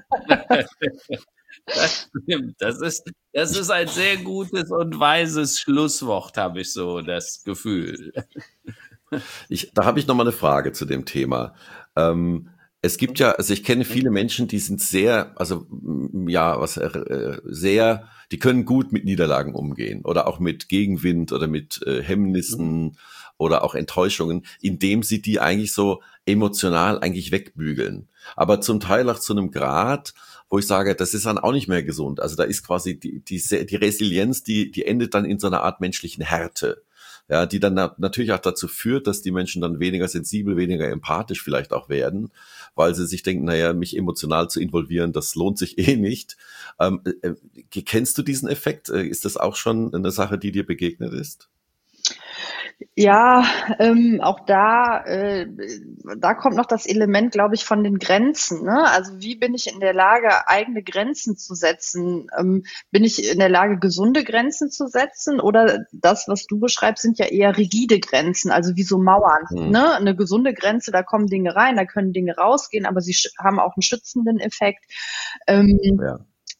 Das stimmt. Das ist, das ist ein sehr gutes und weises Schlusswort, habe ich so das Gefühl. Ich, da habe ich noch mal eine Frage zu dem Thema. Ähm, es gibt ja, also ich kenne viele Menschen, die sind sehr, also ja, was äh, sehr, die können gut mit Niederlagen umgehen oder auch mit Gegenwind oder mit äh, Hemmnissen mhm. oder auch Enttäuschungen, indem sie die eigentlich so emotional eigentlich wegbügeln. Aber zum Teil auch zu einem Grad, wo ich sage, das ist dann auch nicht mehr gesund. Also da ist quasi die, die, die Resilienz, die, die endet dann in so einer Art menschlichen Härte. Ja, die dann na, natürlich auch dazu führt, dass die Menschen dann weniger sensibel, weniger empathisch vielleicht auch werden, weil sie sich denken, naja, mich emotional zu involvieren, das lohnt sich eh nicht. Ähm, äh, kennst du diesen Effekt? Ist das auch schon eine Sache, die dir begegnet ist? Ja, ähm, auch da, äh, da kommt noch das Element, glaube ich, von den Grenzen. Ne? Also wie bin ich in der Lage, eigene Grenzen zu setzen? Ähm, bin ich in der Lage, gesunde Grenzen zu setzen? Oder das, was du beschreibst, sind ja eher rigide Grenzen, also wie so Mauern. Mhm. Ne? Eine gesunde Grenze, da kommen Dinge rein, da können Dinge rausgehen, aber sie sch- haben auch einen schützenden Effekt. Ähm, ja.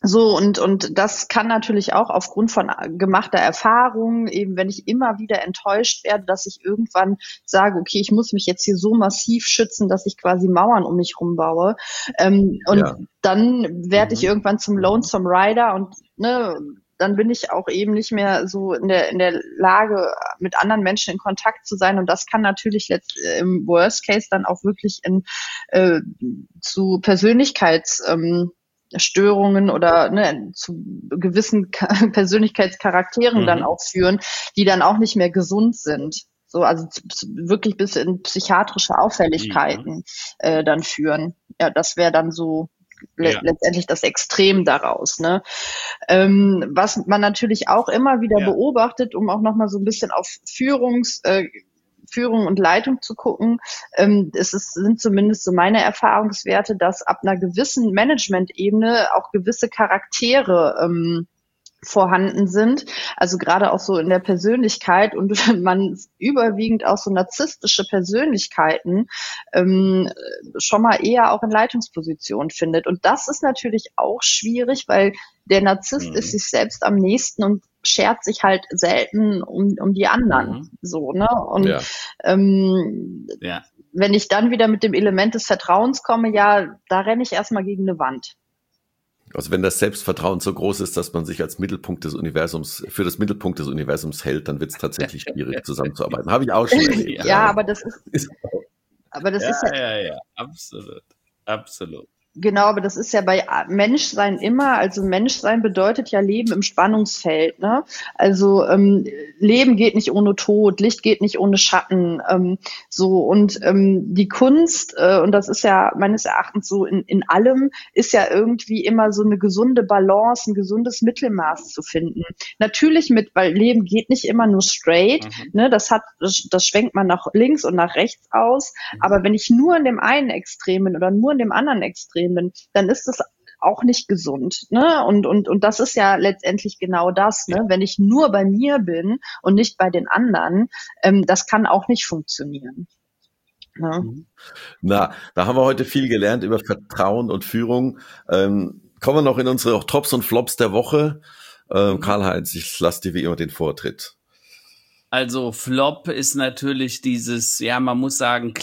So, und, und das kann natürlich auch aufgrund von gemachter Erfahrung, eben wenn ich immer wieder enttäuscht werde, dass ich irgendwann sage, okay, ich muss mich jetzt hier so massiv schützen, dass ich quasi Mauern um mich rumbaue. Ähm, und ja. dann werde ich mhm. irgendwann zum Lonesome Rider und ne, dann bin ich auch eben nicht mehr so in der in der Lage, mit anderen Menschen in Kontakt zu sein. Und das kann natürlich letzt, im Worst Case dann auch wirklich in äh, zu Persönlichkeits ähm, Störungen oder ne, zu gewissen Ka- Persönlichkeitscharakteren mhm. dann auch führen, die dann auch nicht mehr gesund sind. So, also z- wirklich bis in psychiatrische Auffälligkeiten mhm. äh, dann führen. Ja, das wäre dann so le- ja. letztendlich das Extrem daraus. Ne? Ähm, was man natürlich auch immer wieder ja. beobachtet, um auch nochmal so ein bisschen auf Führungs äh, Führung und Leitung zu gucken. Ähm, es ist, sind zumindest so meine Erfahrungswerte, dass ab einer gewissen Management-Ebene auch gewisse Charaktere ähm, vorhanden sind, also gerade auch so in der Persönlichkeit und man überwiegend auch so narzisstische Persönlichkeiten ähm, schon mal eher auch in Leitungspositionen findet. Und das ist natürlich auch schwierig, weil der Narzisst mhm. ist sich selbst am nächsten und schert sich halt selten um, um die anderen. Mhm. So, ne? Und ja. Ähm, ja. wenn ich dann wieder mit dem Element des Vertrauens komme, ja, da renne ich erstmal gegen eine Wand. Also wenn das Selbstvertrauen so groß ist, dass man sich als Mittelpunkt des Universums, für das Mittelpunkt des Universums hält, dann wird es tatsächlich schwierig zusammenzuarbeiten. Habe ich auch schon erlebt. Ja, ja, aber das ist, ist aber das ja, ist ja, ja, ja, absolut, absolut. Genau, aber das ist ja bei Menschsein immer, also Menschsein bedeutet ja Leben im Spannungsfeld, ne? Also ähm, Leben geht nicht ohne Tod, Licht geht nicht ohne Schatten, ähm, so und ähm, die Kunst, äh, und das ist ja meines Erachtens so in, in allem, ist ja irgendwie immer so eine gesunde Balance, ein gesundes Mittelmaß zu finden. Natürlich mit, weil Leben geht nicht immer nur straight, mhm. ne? Das hat, das, das schwenkt man nach links und nach rechts aus, mhm. aber wenn ich nur in dem einen Extrem bin oder nur in dem anderen Extrem bin, dann ist das auch nicht gesund, ne? Und und und das ist ja letztendlich genau das, ne? Wenn ich nur bei mir bin und nicht bei den anderen, ähm, das kann auch nicht funktionieren. Ne? Na, da haben wir heute viel gelernt über Vertrauen und Führung. Ähm, kommen wir noch in unsere Tops und Flops der Woche. Ähm, Karl-Heinz, ich lasse dir wie immer den Vortritt. Also Flop ist natürlich dieses, ja, man muss sagen,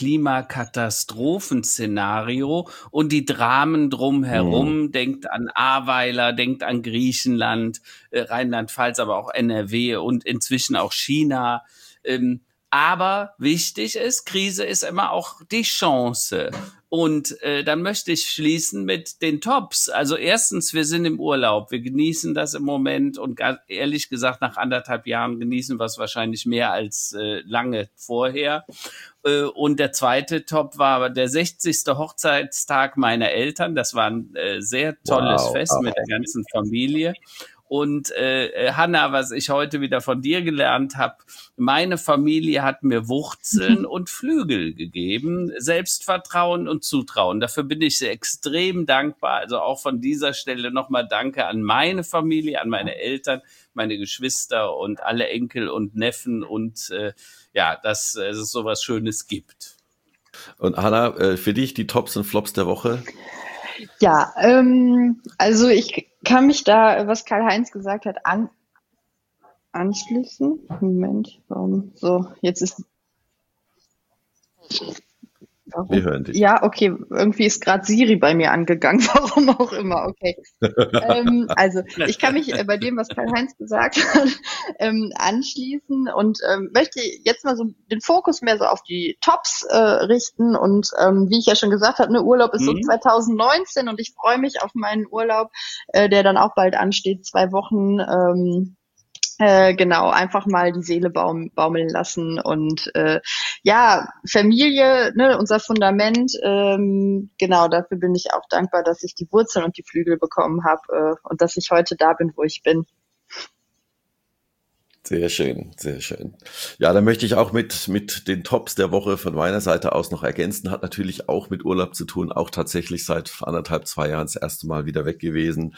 Klimakatastrophenszenario und die Dramen drumherum. Mhm. Denkt an Ahrweiler, denkt an Griechenland, äh, Rheinland-Pfalz, aber auch N R W und inzwischen auch China. Ähm, aber wichtig ist, Krise ist immer auch die Chance. Und äh, dann möchte ich schließen mit den Tops. Also erstens, wir sind im Urlaub, wir genießen das im Moment und ganz ehrlich gesagt, nach anderthalb Jahren genießen wir es wahrscheinlich mehr als äh, lange vorher. Äh, und der zweite Top war der sechzigste Hochzeitstag meiner Eltern. Das war ein äh, sehr tolles wow. Fest mit der ganzen Familie. Und äh, Hanna, was ich heute wieder von dir gelernt habe, meine Familie hat mir Wurzeln und Flügel gegeben, Selbstvertrauen und Zutrauen. Dafür bin ich sehr extrem dankbar. Also auch von dieser Stelle nochmal Danke an meine Familie, an meine Eltern, meine Geschwister und alle Enkel und Neffen und äh, ja, dass es sowas Schönes gibt. Und Hanna, äh, für dich die Tops und Flops der Woche? Ja, ähm, also ich kann mich da, was Karl-Heinz gesagt hat, an, anschließen. Moment, warum? So, jetzt ist... Warum? Wir hören dich. Ja, okay, irgendwie ist gerade Siri bei mir angegangen, warum auch immer, okay. ähm, also ich kann mich äh, bei dem, was Karl-Heinz gesagt hat, ähm, anschließen und ähm, möchte jetzt mal so den Fokus mehr so auf die Tops äh, richten und ähm, wie ich ja schon gesagt habe, ne, Urlaub ist mhm. so zwanzig neunzehn und ich freue mich auf meinen Urlaub, äh, der dann auch bald ansteht, zwei Wochen, ähm, Äh, genau, einfach mal die Seele baum, baumeln lassen und äh, ja, Familie, ne, unser Fundament, ähm, genau, dafür bin ich auch dankbar, dass ich die Wurzeln und die Flügel bekommen habe äh, und dass ich heute da bin, wo ich bin. Sehr schön, sehr schön. Ja, da möchte ich auch mit mit den Tops der Woche von meiner Seite aus noch ergänzen. Hat natürlich auch mit Urlaub zu tun, auch tatsächlich seit anderthalb, zwei Jahren das erste Mal wieder weg gewesen.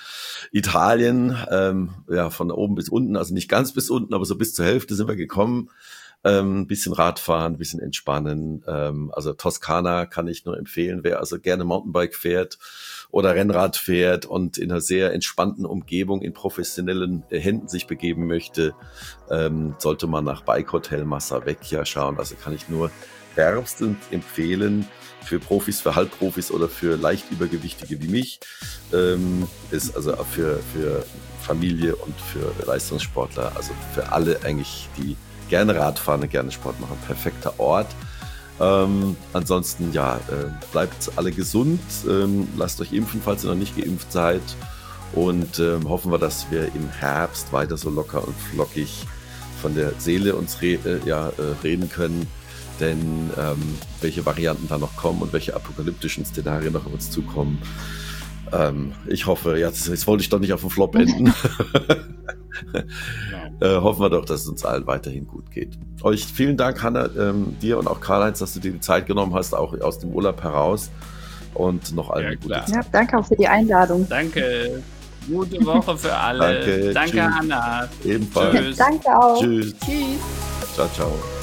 Italien, ähm, ja, von oben bis unten, also nicht ganz bis unten, aber so bis zur Hälfte sind wir gekommen. Ähm, ein bisschen Radfahren, ein bisschen entspannen. Ähm, also Toskana kann ich nur empfehlen, wer also gerne Mountainbike fährt oder Rennrad fährt und in einer sehr entspannten Umgebung in professionellen Händen sich begeben möchte, ähm, sollte man nach Bike Hotel Massa Vecchia schauen. Also kann ich nur wärmstens empfehlen für Profis, für Halbprofis oder für leicht Übergewichtige wie mich. Ähm, ist also auch für, für Familie und für Leistungssportler, also für alle eigentlich, die gerne Radfahren und gerne Sport machen. Perfekter Ort. Ähm, ansonsten, ja, äh, bleibt alle gesund. Ähm, lasst euch impfen, falls ihr noch nicht geimpft seid. Und ähm, hoffen wir, dass wir im Herbst weiter so locker und flockig von der Seele uns re- äh, ja, äh, reden können. Denn ähm, welche Varianten da noch kommen und welche apokalyptischen Szenarien noch auf uns zukommen. Ähm, ich hoffe, ja, jetzt, jetzt wollte ich doch nicht auf dem Flop enden. äh, hoffen wir doch, dass es uns allen weiterhin gut geht. Euch vielen Dank, Hanna, ähm, dir und auch Karl-Heinz, dass du dir die Zeit genommen hast, auch aus dem Urlaub heraus. Und noch allen Ja, eine gute klar. Zeit. Ja, danke auch für die Einladung. Danke. Gute Woche für alle. Danke. Danke, Tschüss. Hanna. Ebenfalls. Tschüss. Danke auch. Tschüss. Tschüss. Ciao, ciao.